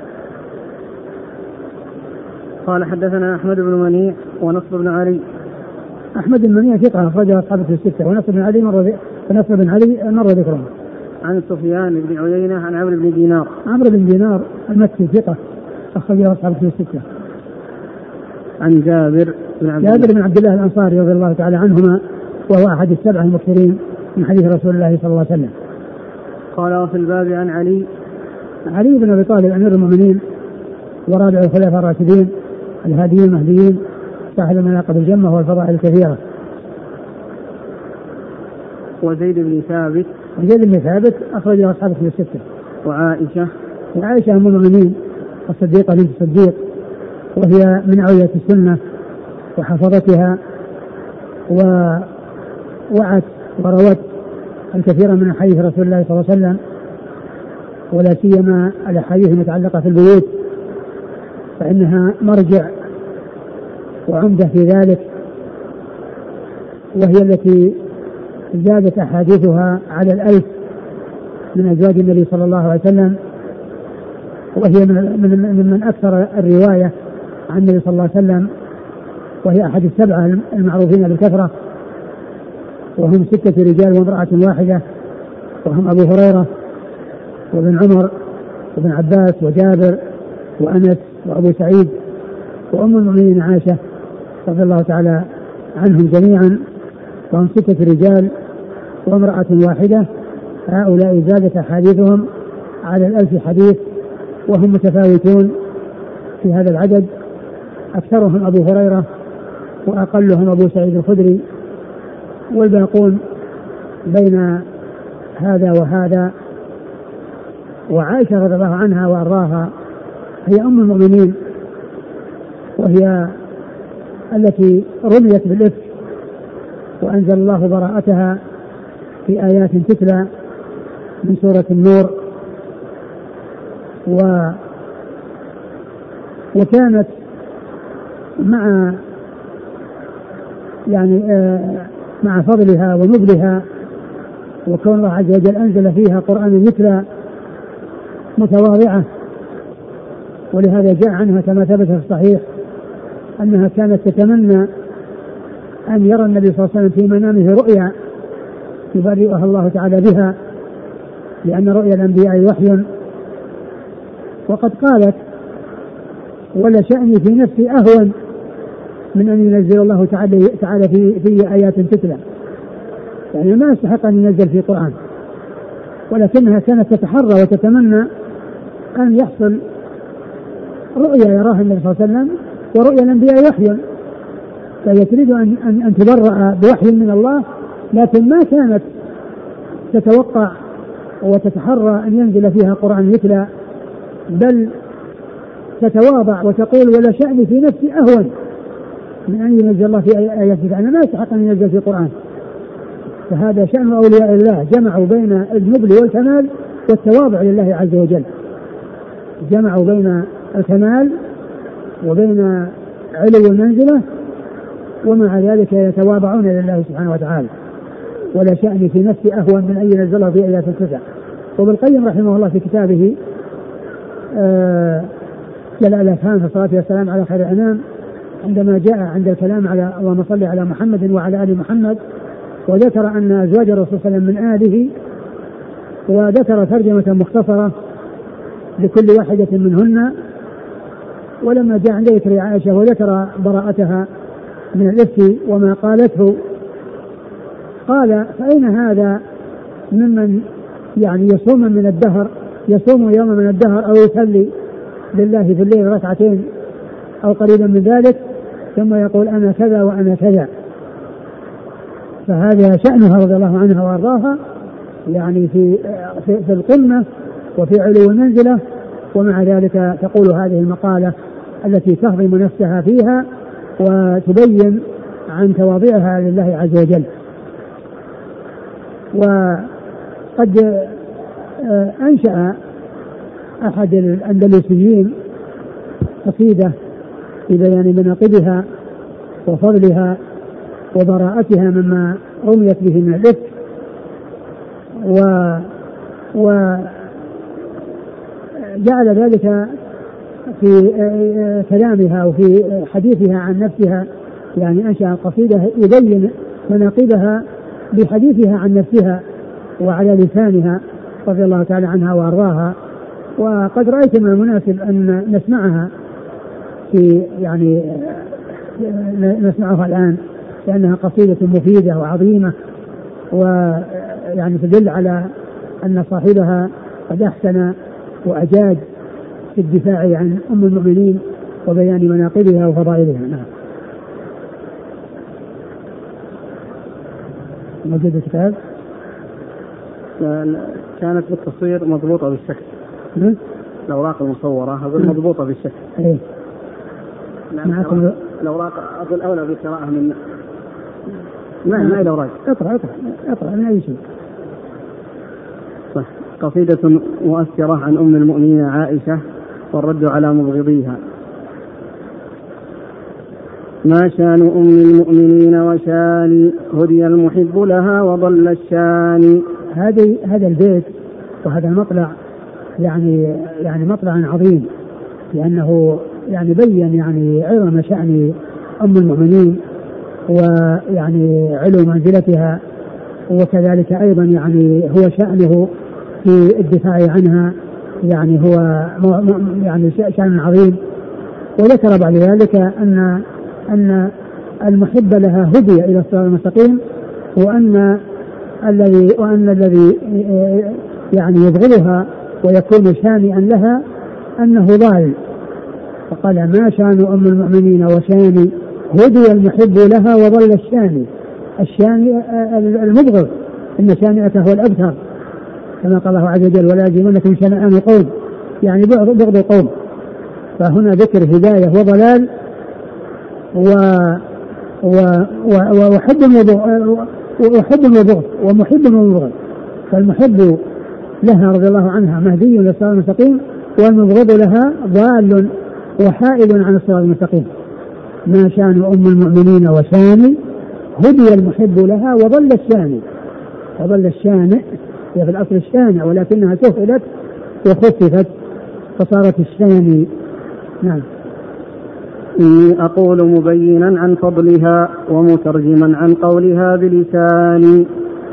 قال حدثنا أحمد بن منيع ونصر بن علي. أحمد بن منيع ثقة أخرجه أصحابه في الستة، ونصر بن علي مر ذكره. عن سفيان بن عيينة عن عمرو بن دينار. عمرو بن دينار المكي ثقة أخرجه أصحابه في الستة. عن جابر بن عبد الله الأنصاري رضي الله تعالى عنهما، وهو أحد السبعة المكثرين من حديث رسول الله صلى الله عليه وسلم. قال وفي الباب عن علي بن أبي طالب أمير المؤمنين ورابع الخلفاء الراشدين الهاديين المهديين صاحب المناقب الجمة والفضائل الكثيرة. وزيد بن ثابت. وزيد بن ثابت أخرجه أصحاب الكتب الستة. وعائشة أم المؤمنين الصديقة بنت الصديق، وهي من أولياء السنة وحفظتها، ووعت وروت الكثير من حديث رسول الله صلى الله عليه وسلم، ولا سيما الأحاديث المتعلقة في البيوت، فإنها مرجع وعمدة في ذلك، وهي التي زادت أحاديثها على 1000 من أزواج النبي صلى الله عليه وسلم، وهي من أكثر الرواية عن النبي صلى الله عليه وسلم، وهي أحد السبعة المعروفين بالكثرة، وهم 6 رجال وامرأة واحدة، وهم أبو هريرة وابن عمر وابن عباس وجابر وأنس وأبو سعيد وأم المؤمنين عائشة رضي الله تعالى عنهم جميعا، وهم 6 رجال وامرأة واحدة. هؤلاء زادت أحاديثهم على 1000 حديث، وهم متفاوتون في هذا العدد، أكثرهم أبو هريرة وأقلهم أبو سعيد الخدري، والباقون بين هذا وهذا. وعائشة رضي الله عنها وأرضاها هي أم المؤمنين، وهي التي رميت بالإفك وأنزل الله براءتها في آيات تتلى من سورة النور، وكانت مع مع فضلها ونبلها، وكون الله عز وجل أنزل فيها قرآن يتلى متواضعة، ولهذا جاء عنها كما ثبت في الصحيح أنها كانت تتمنى أن يرى النبي صلى الله عليه وسلم في منامه رؤيا يبرئها الله تعالى بها، لأن رؤيا الأنبياء وحي. وقد قالت: ولا شأني في نفسي أهون من أن ينزل الله تعالى في آيات تتلى، يعني ما يستحق أن ينزل في قرآن، ولكنها كانت تتحرى وتتمنى أن يحصل رؤيا يراها النبي صلى الله عليه وسلم، ورؤيا الأنبياء وحي، فهي تريد أن تبرأ بوحي من الله، لكن ما كانت تتوقع وتتحرى أن ينزل فيها قرآن يتلى، بل تتواضع وتقول: ولا شأني في نفسي أهون من أن ينزل الله في آيات تتلى، أنا ما يستحق أن ينزل في قرآن. فهذا شأن أولياء الله، جمعوا بين النبل والكمال والتواضع لله عز وجل، جمعوا بين الكمال وبين علو المنزلة، ومع ذلك يتواضعون لله سبحانه وتعالى. ولا شأني في نفسي أهون من أن ينزله في آيات تتلى. وابن القيم رحمه الله في كتابه جلاء الأفهام في الصلاة والسلام على خير الأنام، عندما جاء عند الكلام على اللهم صل على محمد وعلى آل محمد، وذكر أن أزواج الرسول صلى الله عليه وسلم من آله، وذكر ترجمة مختصرة لكل واحدة منهن. ولما جاء عند ذكر عائشة وذكر براءتها من الإفك وما قالته، قال: فأين هذا ممن يصوم من الدهر، يصوم يوم من الدهر أو يصلي لله في الليل 2 ركعات أو قريبا من ذلك، ثم يقول أنا كذا وأنا كذا. فهذا شأنها رضي الله عنها وأرضاها، يعني في القمة وفي علو المنزلة، ومع ذلك تقول هذه المقالة التي تهضم نفسها فيها وتبين عن تواضعها لله عز وجل. وقد أنشأ أحد الأندلسيين قصيدة في بيان مناقبها وفضلها وبراءتها مما رميت به من الإفك، وجعل ذلك في كلامها وفي حديثها عن نفسها، يعني أنشأ قصيدة يبين مناقبها بحديثها عن نفسها وعلى لسانها رضي الله تعالى عنها وأرضاها. وقد رأيت من المناسب أن نسمعها نسمعها الآن، لأنها قصيدة مفيدة وعظيمة، ويعني تدل على أن صاحبها قد أحسن وأجاد في الدفاع عن أم المؤمنين وبيان مناقبها وفضائلها. نعم. موجود الكتاب؟ كانت بالتصوير مضبوطة بالشكل. الأوراق المصورة أقول مضبوطة بالشكل. إيه. الأوراق أقول أولى بالقراءة من ما الأوراق. اقرأ من أي شيء. قصيدة مؤثرة عن أم المؤمنين عائشة والرد على مبغضيها. ما شان أم المؤمنين وشان هدي المحب لها وضل الشان. هذا البيت وهذا المطلع يعني مطلع عظيم، لأنه يعني بين يعني عظم شأن أم المؤمنين ويعني علو منزلتها، وكذلك أيضا يعني هو شأنه في الدفاع عنها، يعني هو يعني شأن عظيم. وذكر بعد ذلك أن المحب لها هدي إلى الصراط المستقيم، وأن الذي يعني يبغضها ويكون شانئا لها أنه ضال. فقال ما شان أم المؤمنين وشان هدي المحب لها وضل الشان المبغض، إن شانئته هو الأبتر، كما قال الله عز وجل ولا يجرمنكم شنآن قوم، يعني بغض القوم. فهنا ذكر هداية وضلال وحب وبغض ومحب ومبغض. فالمحب لها رضي الله عنها مهدي للصراط المستقيم، والمبغض لها ضال وحائل عن الصراط المستقيم. ما شان أم المؤمنين وشان هدي المحب لها وضل الشانئ، هي في الأصل الشانع ولكنها سهلت وخففت فصارت الشاني. نعم. إني أقول مبينا عن فضلها ومترجما عن قولها بلساني.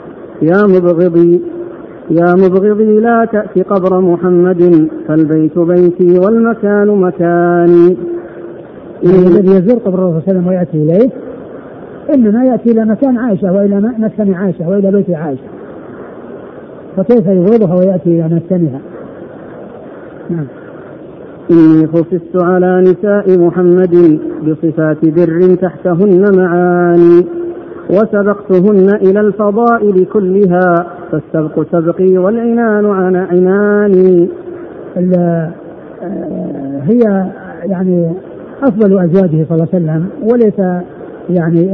يا مبغضي لا تأتي قبر محمد، فالبيت بيتي والمكان مكاني. الذي يزور قبر الرسول صلى الله عليه وسلم ويأتي إليه إنما يأتي إلى مكان عائشة وإلى مسكن عائشة وإلى بيت عائشة، فكيف يبغضها ويأتي إلى مسكنها؟ نعم. إني خففت على نساء محمد بصفات بر تحتهن معاني، وسبقتهن إلى الفضائل كلها، فالسبق سبقي والعنان عن عناني. هي يعني أفضل أزواجه صلى الله عليه وسلم، وليس يعني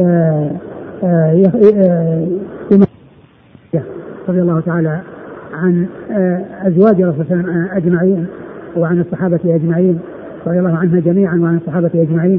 رضي الله تعالى عن أزواج الرسول صلى الله عليه وسلم أجمعين، وعن الصحابة أجمعين رضي الله عنها جميعا وعن الصحابة أجمعين.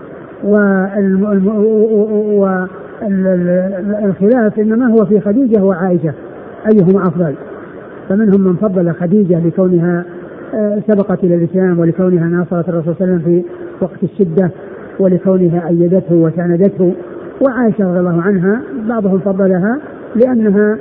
والخلاف إنما هو في خديجة وعائشة أيهما أفضل، فمنهم من فضل خديجة لكونها سبقت إلى الإسلام ولكونها ناصرت الرسول صلى الله عليه وسلم في وقت الشدة ولكونها أيدته وساندته، وعائشة رضي الله عنها بعضهم فضلها لأنها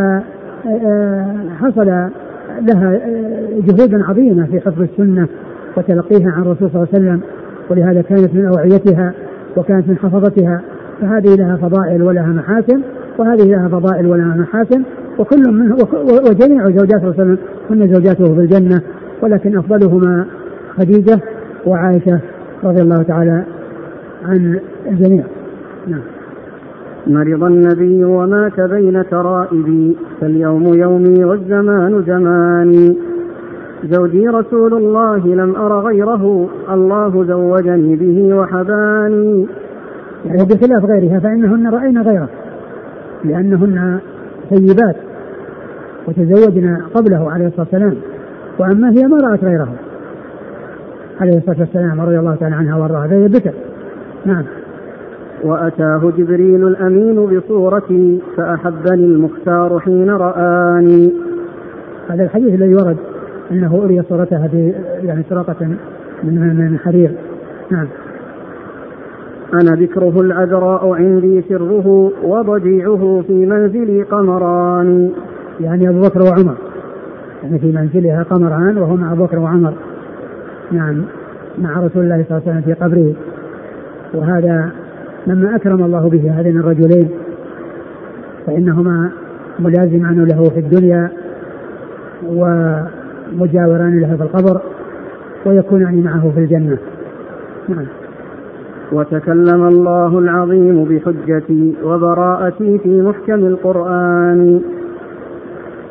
حصل لها جهود عظيمة في حفظ السنة وتلقيها عن الرسول صلى الله عليه وسلم، ولهذا كانت من أوعيتها وكانت من حفظتها، فهذه لها فضائل ولها محاسن، وهذه لها فضائل ولها محاسن، وكل منه وجميع زوجات الرسول صلى الله عليه وسلم كن زوجاته في الجنة، ولكن أفضلهما خديجة وعائشة رضي الله تعالى عن الجميع. نعم. مرض النبي ومات بين ترائبي، فاليوم يومي والزمان زماني، زوجي رسول الله لم أر غيره، الله زوجني به وحباني. يعني بخلاف غيرها فإنهن رأينا غيره لأنهن ثيبات وتزوجنا قبله عليه الصلاة والسلام، وأما هي ما رأت غيره عليه الصلاة والسلام رضي الله تعالى عنها وارضاها، فهي بكر. نعم. وأتاه جبريل الأمين بصورتي، فأحبني المختار حين رآني. هذا الحديث الذي ورد أنه أري صورتها في يعني سراقة من حرير. نعم. أنا ذكره العذراء عندي سره، وضجيعه في منزلي قمران. يعني أبو بكر وعمر، يعني في منزلها قمران وهو مع أبو بكر وعمر. نعم، مع رسول الله صلى الله عليه وسلم في قبره. وهذا لما أكرم الله به هذين الرجلين فإنهما ملازمان له في الدنيا ومجاوران له في القبر ويكونان معه في الجنة. نعم. وتكلم الله العظيم بحجتي وبراءتي في محكم القرآن،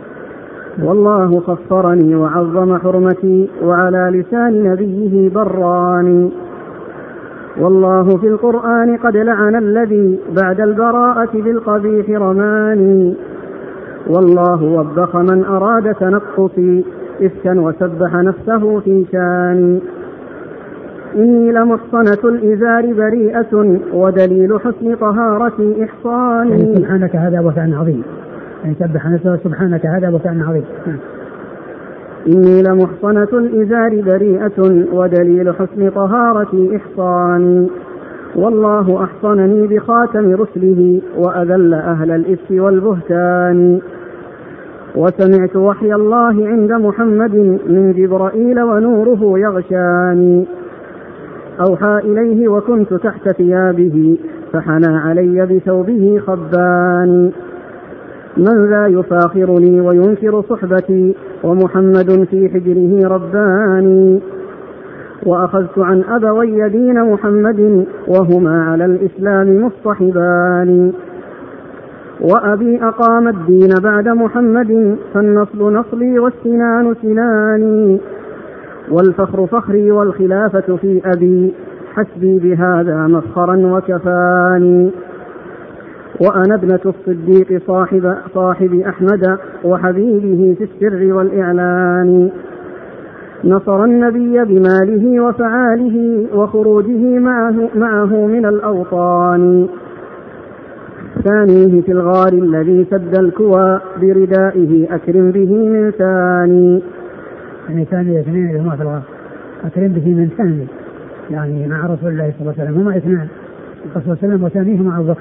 والله صفرني وعظم حرمتي وعلى لسان نبيه براني. والله في القرآن قد لعن الذي بعد البراءة بالقبيح رماني. والله وبخ من أراد تنقصي إفكا وسبح نفسه في شاني. إني لمحصنة الإزار بريئة ودليل حسن طهارتي إحصاني. يعني سبحانك هذا بهتان عظيم، يعني سبح نفسه سبحانك هذا بهتان عظيم. إني لمحصنة الإزار بريئة ودليل حسن طهارتي إحصاني. والله أحصنني بخاتم رسله وأذل أهل الإفك والبهتان. وسمعت وحي الله عند محمد من جبرائيل ونوره يغشاني. أوحى إليه وكنت تحت ثيابه فحنى علي بثوبه خباني. من ذا يفاخرني وينكر صحبتي ومحمد في حجره رباني. وأخذت عن أبوي دين محمد وهما على الإسلام مصطحبان. وأبي أقام الدين بعد محمد فالنصل نصلي والسنان سناني. والفخر فخري والخلافة في أبي حسبي بهذا مفخرا وكفاني. وأنا ابنة الصديق صاحب أحمد وحبيبه في السر والإعلان. نصر النبي بماله وفعاله وخروجه معه من الأوطان. ثانيه في الغار الذي سد الكوى بردائه أكرم به من ثاني. يعني ثاني اثنين هما في الغار أكرم به من ثاني، يعني مع رسول الله صلى الله عليه وسلم هما اثنان، الرسول صلى الله عليه وسلم وثانيه مع أبو بكر.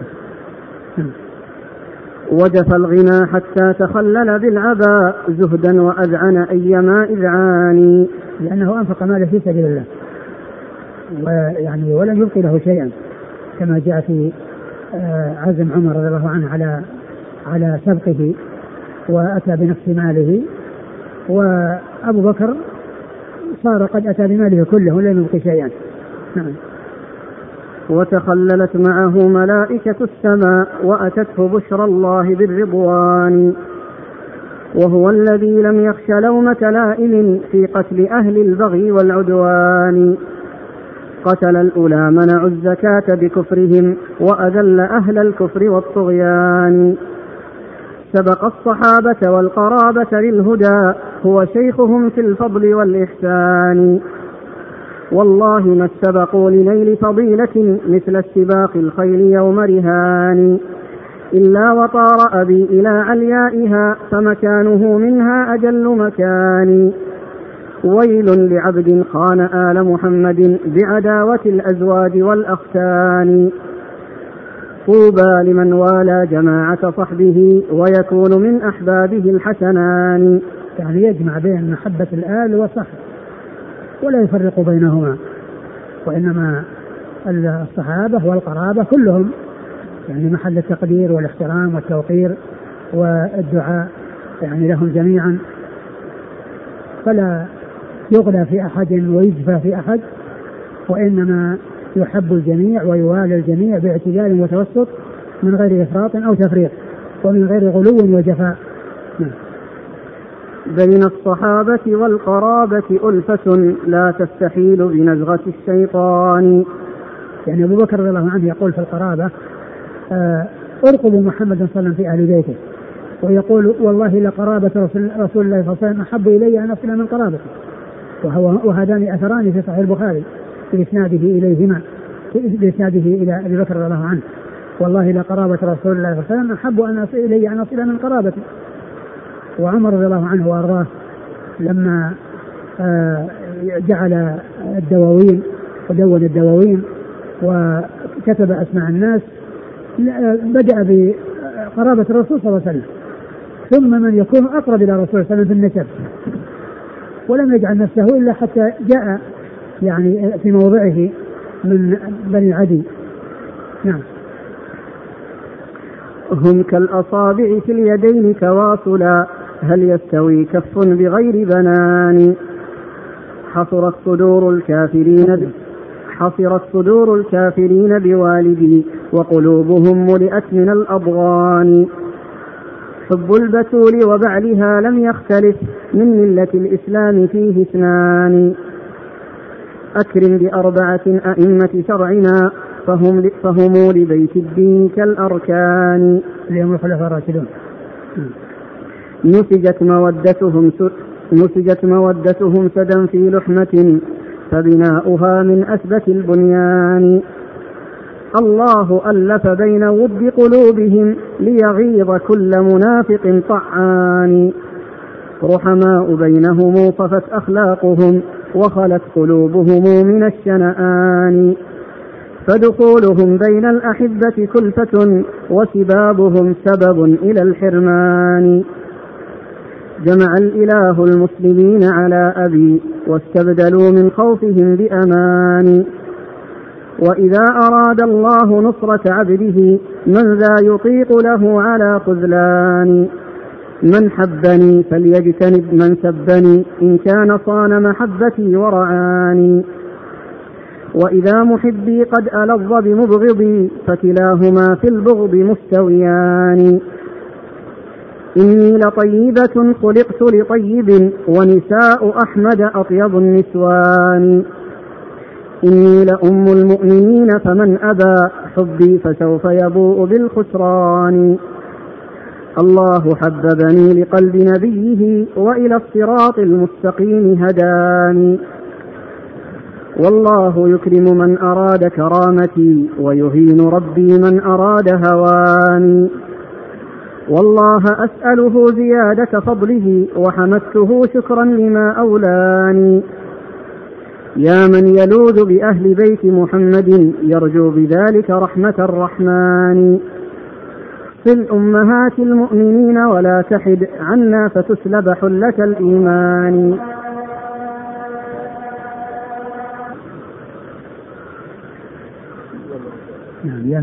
وجف الغنى حتى تخلل بالعباء زهدا وأذعن أيما إذعاني. لأنه أنفق ماله في سبيل الله ويعني ولم يبقي له شيئا، كما جاء في عزم عمر رضي الله عنه على سبقه وأتى بنفس ماله، وأبو بكر صار قد أتى بماله كله ولم يبقي شيئا. وتخللت معه ملائكة السماء وأتته بشرى الله بالرضوان. وهو الذي لم يخش لومة لائم في قتل أهل البغي والعدوان. قتل الأولى منعوا الزكاة بكفرهم وأذل أهل الكفر والطغيان. سبق الصحابة والقرابة للهدى هو شيخهم في الفضل والإحسان. والله ما استبقوا لنيل فضيلة مثل استباق الخيل يوم رهان. إلا وطار أبي إلى عليائها فمكانه منها أجل مكان. ويل لعبد خان آل محمد بعداوة الأزواج والأختان. طوبى لمن والى جماعة صحبه ويكون من أحبابه الحسنان. يعني يجمع بين محبة الآل والصحب ولا يفرق بينهما، وإنما الصحابة والقرابة كلهم يعني محل التقدير والاحترام والتوقير والدعاء يعني لهم جميعا، فلا يغلى في أحد ويجفى في أحد، وإنما يحب الجميع ويوالى الجميع باعتدال وتوسط من غير إفراط أو تفريط ومن غير غلو وجفاء. بين الصحابة والقرابة ألفة لا تستحيل بنزغة الشيطان. يعني أبو بكر رضي الله عنه يقول في القرابة ارقبوا محمد صلى الله عليه وسلم في أهل بيته، ويقول والله لقرابة رسول الله صلى الله عليه وسلم أحب إلي أن أصل من قرابته. وهذان أثران في صحيح البخاري بإسناده إليهما، بإسناده إلى أبي بكر رضي الله عنه، والله لقرابة رسول الله صلى الله عليه وسلم أحب أن أصل إلي أن أصل من قرابته. وعمر رضي الله عنه وأرضاه لما جعل الدواوين ودون الدواوين وكتب أسماء الناس بدأ بقرابة الرسول صلى الله عليه وسلم، ثم من يكون أقرب إلى الرسول صلى الله عليه وسلم في النسب، ولم يجعل نفسه إلا حتى جاء يعني في موضعه من بني عدي. نعم. هم كالأصابع في اليدين كواصلا هل يستوي كف بغير بنان. حصرت صدور الكافرين بوالدي وقلوبهم ملئت من الأضغان. حب البتول وبعلها لم يختلف من ملة الإسلام فيه اثنان. أكرم بأربعة أئمة شرعنا فهم لبيت الدين كالأركان. اليوم الخلفاء الراشدون نسجت مودتهم سدا في لحمة فبناؤها من أثبت البنيان. الله ألف بين ود قلوبهم ليغيظ كل منافق طعان. رحماء بينهم صفت أخلاقهم وخلت قلوبهم من الشنآن. فدخولهم بين الأحبة كلفة وسبابهم سبب إلى الحرمان. جمع الإله المسلمين على أبي واستبدلوا من خوفهم بأمان. وإذا أراد الله نصرة عبده من ذا يطيق له على خذلان. من حبني فليجتنب من سبني إن كان صان محبتي ورعاني. وإذا محبي قد ألظ بمبغضي فكلاهما في البغض مستويان. إني لطيبة خلقت لطيب ونساء أحمد أطيب النسوان. إني لأم المؤمنين فمن أبى حبي فسوف يبوء بالخسران. الله حببني لقلب نبيه وإلى الصراط المستقيم هداني. والله يكرم من أراد كرامتي ويهين ربي من أراد هواني. والله أسأله زيادة فضله وحمدته شكرا لما أولاني. يا من يلوذ بأهل بيت محمد يرجو بذلك رحمة الرحمن. صل أمهات المؤمنين ولا تحد عنا فتسلب حلة الإيمان. يا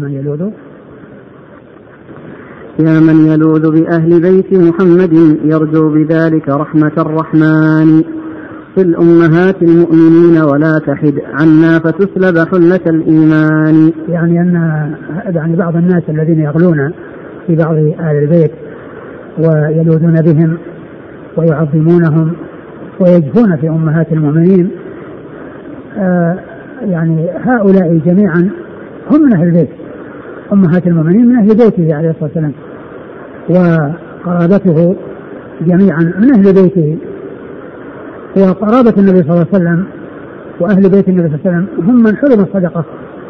من يلوذ بأهل بيت محمد يرجو بذلك رحمة الرحمن. صل أمهات المؤمنين ولا تحد عنا فتسلب حلة الإيمان. يعني بعض الناس الذين يغلون في بعض أهل البيت ويلوذون بهم ويعظمونهم ويجفون في أمهات المؤمنين، يعني هؤلاء جميعا هم من أهل البيت. أمهات المؤمنين من أهل بيته عليه الصلاة والسلام، وقرابته جميعا من أهل بيته. وقرابة النبي صلى الله عليه وسلم وأهل بيت النبي صلى الله عليه وسلم هم من حرم الصدقة،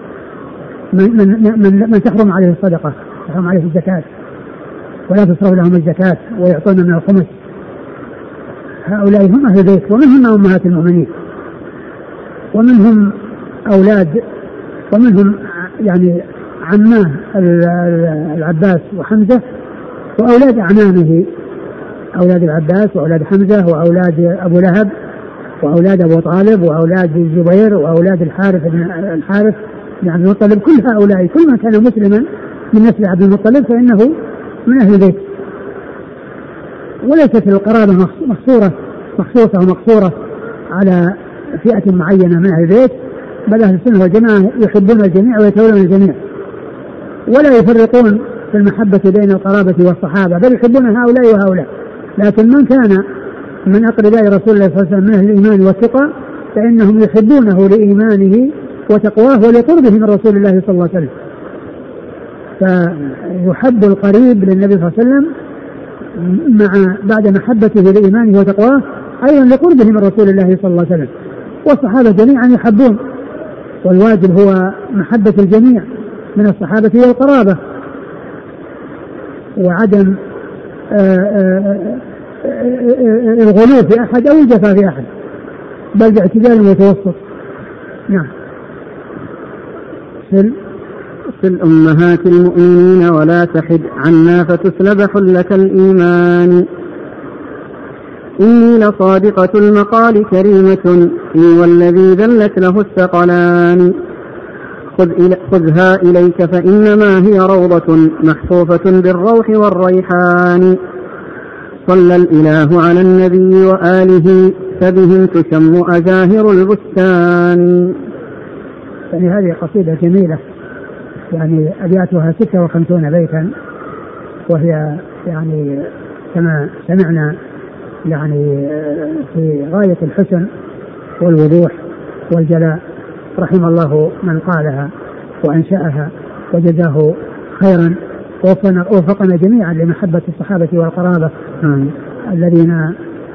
من تحرم عليه الصدقة، تحرم عليه الزكاة ولا تصرف لهم الزكاة ويعطون من الخمس. هؤلاء هم أهل البيت ومنهم أمهات المؤمنين، ومنهم أولاد، ومنهم يعني عماه العباس وحمزة وأولاد أعمامه، أولاد العباس وأولاد حمزة وأولاد أبو لهب وأولاد أبو طالب وأولاد الزبير وأولاد الحارث بن عبد المطلب. كل هؤلاء كل من كان مسلما من نسل عبد المطلب فإنه من أهل البيت. وليست القرابة مخصوصة ومقصورة على فئة معينة من أهل البيت، بل أهل السنة والجماعة يحبون الجميع ويتولون الجميع، ولا يفرقون في المحبة بين القرابة والصحابة، بل يحبون هؤلاء وهؤلاء. لكن من كان من أقرباء رسول الله صلى الله عليه وسلم من أهل الإيمان والتقى فإنهم يحبونه لإيمانه وتقواه ولقربه من رسول الله صلى الله عليه وسلم. فيحب القريب للنبي صلى الله عليه وسلم بعد محبته لإيمانه وتقواه أيضا لقربه من رسول الله صلى الله عليه وسلم. والصحابة جميعا يحبون، والواجب هو محبة الجميع من الصحابة والقرابة، وعدم الغلو في أحد أو الجفا في أحد، بل باعتدال وتوسط. نعم. صل أمهات المؤمنين ولا تحد عنا فتسلب حلة الإيمان. إني لصادقة المقال كريمة إي والذي ذلت له الثقلان. خذها إليك فإنما هي روضة محفوفة بالروح والريحان. صلى الإله على النبي وآله فبهم تشم أزاهر البستان. يعني هذه قصيدة جميلة، يعني أبياتها 56 بيتا، وهي يعني كما سمعنا يعني في غاية الحسن والوضوح والجلاء، رحم الله من قالها وأنشأها وجزاه خيرا، ووفقنا جميعا لمحبة الصحابة والقرابة الذين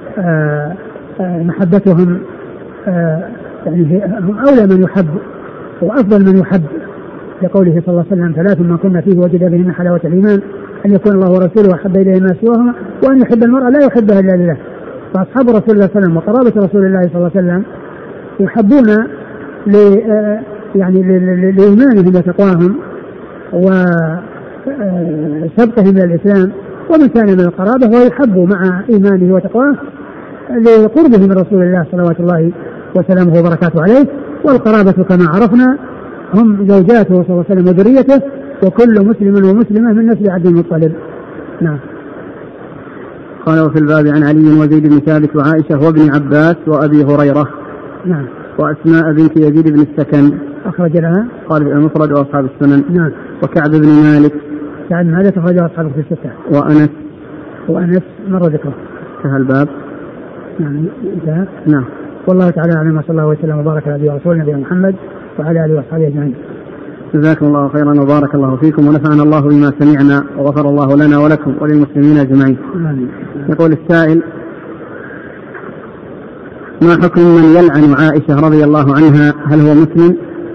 محبتهم يعني هم أولى من يحب وأفضل من يحب، لقوله صلى الله عليه وسلم: ثلاث من كنا فيه وجد بهن حلاوة الإيمان، أن يكون الله ورسوله أحب إليه ما سواهما، وأن يحب المرء لا يحبها إلا لله. فأصحاب رسول الله صلى الله عليه وسلم وقرابة رسول الله صلى الله عليه وسلم يحبون يعني لإيمانهم وتقواهم وسبقهم إلى الإسلام، ومن كان من القرابة هو يحب مع إيمانه وتقواه لقربه من رسول الله صلوات الله وسلامه وبركاته عليه. والقرابة كما عرفنا هم زوجاته صلى الله عليه وسلم وذريته، وكل مسلم ومسلمة من نسل عبد المطلب. نعم. قال: وفي الباب عن علي وزيد بن ثابت وعائشة وابن عباس وأبي هريرة. نعم. وأسماء بنت يزيد بن السكن. أخرج لها قال في المفرد وأصحاب السنن. نعم. وكعب بن مالك. كعب بن مالك أخرجه أصحاب في الستة. وأنس مر ذكره. انتهى الباب. نعم انتهى. نعم. والله تعالى أعلم، وصلى الله وسلم وبارك على نبينا ورسولنا نبينا محمد وعلى آله وأصحابه أجمعين. جزاكم الله خيرا وبارك الله فيكم ونفعنا الله بما سمعنا وغفر الله لنا ولكم وللمسلمين أجمعين. يقول السائل: ما حكم من يلعن عائشة رضي الله عنها؟ هل هو مسلم؟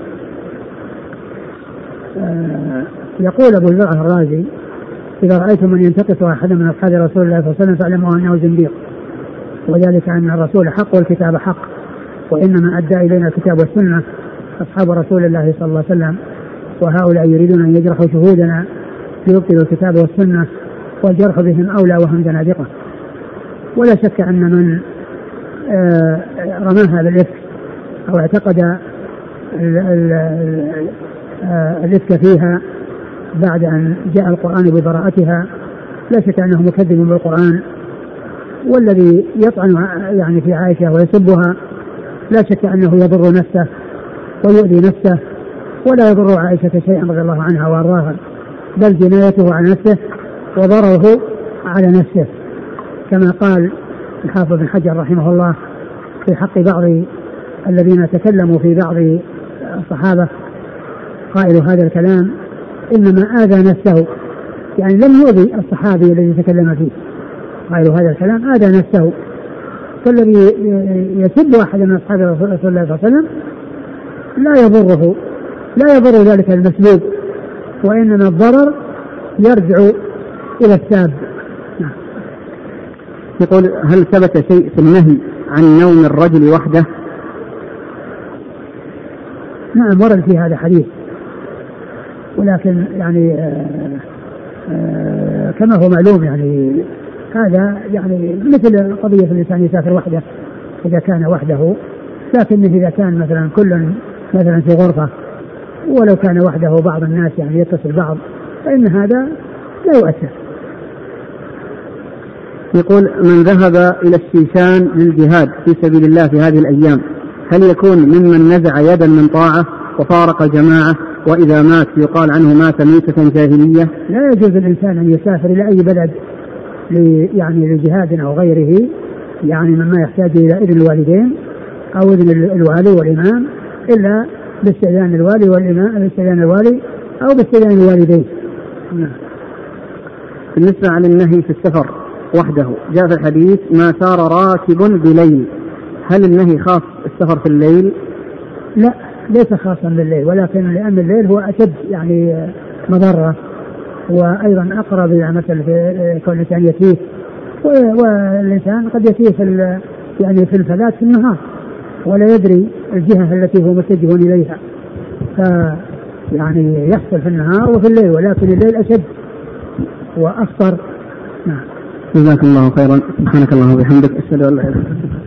يقول أبو زرع الرازي: إذا رأيتم من ينتقص أحدا من أصحاب رسول الله صلى الله عليه وسلم فاعلموا أنه زنديق، وذلك أن الرسول حق والكتاب حق، وإنما أدى إلينا الكتاب والسنة أصحاب رسول الله صلى الله عليه وسلم، وهؤلاء يريدون أن يجرحوا شهودنا ليبطلوا الكتاب والسنة، والجرح بهم أولى وهم زنادقة. ولا شك أن من رماها بالإفك أو اعتقد الإفك فيها بعد أن جاء القرآن ببراءتها لا شك أنه مكذب بالقرآن. والذي يطعن يعني في عائشة ويسبها لا شك أنه يضر نفسه ويؤذي نفسه، ولا يضر عائشة شيئا رضي الله عنها وأرضاها، بل جنايته على نفسه وضرره على نفسه، كما قال الحافظ بن حجر رحمه الله في حق بعض الذين تكلموا في بعض الصحابة: قائل هذا الكلام إنما آذى نفسه، يعني لم يؤذي الصحابي الذي تكلم فيه، قائل هذا الكلام آذى نفسه. فالذي يسب أحد من أصحاب رسول الله صلى الله عليه وسلم لا يضر ذلك المسلوب، وإنما الضرر يرجع إلى الساب. يقول: هل ثبت شيء في النهي عن نوم الرجل وحده؟ نعم ورد في هذا حديث، ولكن يعني كما هو معلوم يعني هذا يعني مثل قضية الإنسان يسافر وحده إذا كان وحده، لكنه إذا كان مثلا كل مثلا في غرفة ولو كان وحده بعض الناس يعني يتصل بعض فإن هذا لا يؤثر. يقول: من ذهب إلى الشيشان للجهاد في سبيل الله في هذه الأيام هل يكون ممن نزع يدا من طاعة وفارق جماعة، وإذا مات يقال عنه مات ميتة جاهلية؟ لا يجوز الإنسان أن يسافر إلى أي بلد يعني لجهاد أو غيره، يعني مما يحتاج إلى إذن الوالدين أو إذن الوالي والإمام، إلا باستئذان الوالي والإمام، باستئذان الوالي أو باستئذان الوالدين. بالنسبة عن النهي في السفر وحده جاء في الحديث: ما سار راكب بليل، هل النهي خاص السفر في الليل؟ لا ليس خاصا بالليل، ولكن لأن الليل هو أشد يعني مضرة، وأيضا أقرب إلى مثل في كون الإنسان يتيه، والإنسان قد يتيه في يعني في الفلات في النهار ولا يدري الجهة التي هو متجه إليها، فيعني يحصل في النهار وفي الليل، ولكن الليل أشد وأخطر. جزاكم الله خيرا. سبحانك اللهم وبحمدك، أشهد أن لا إله إلا أنت.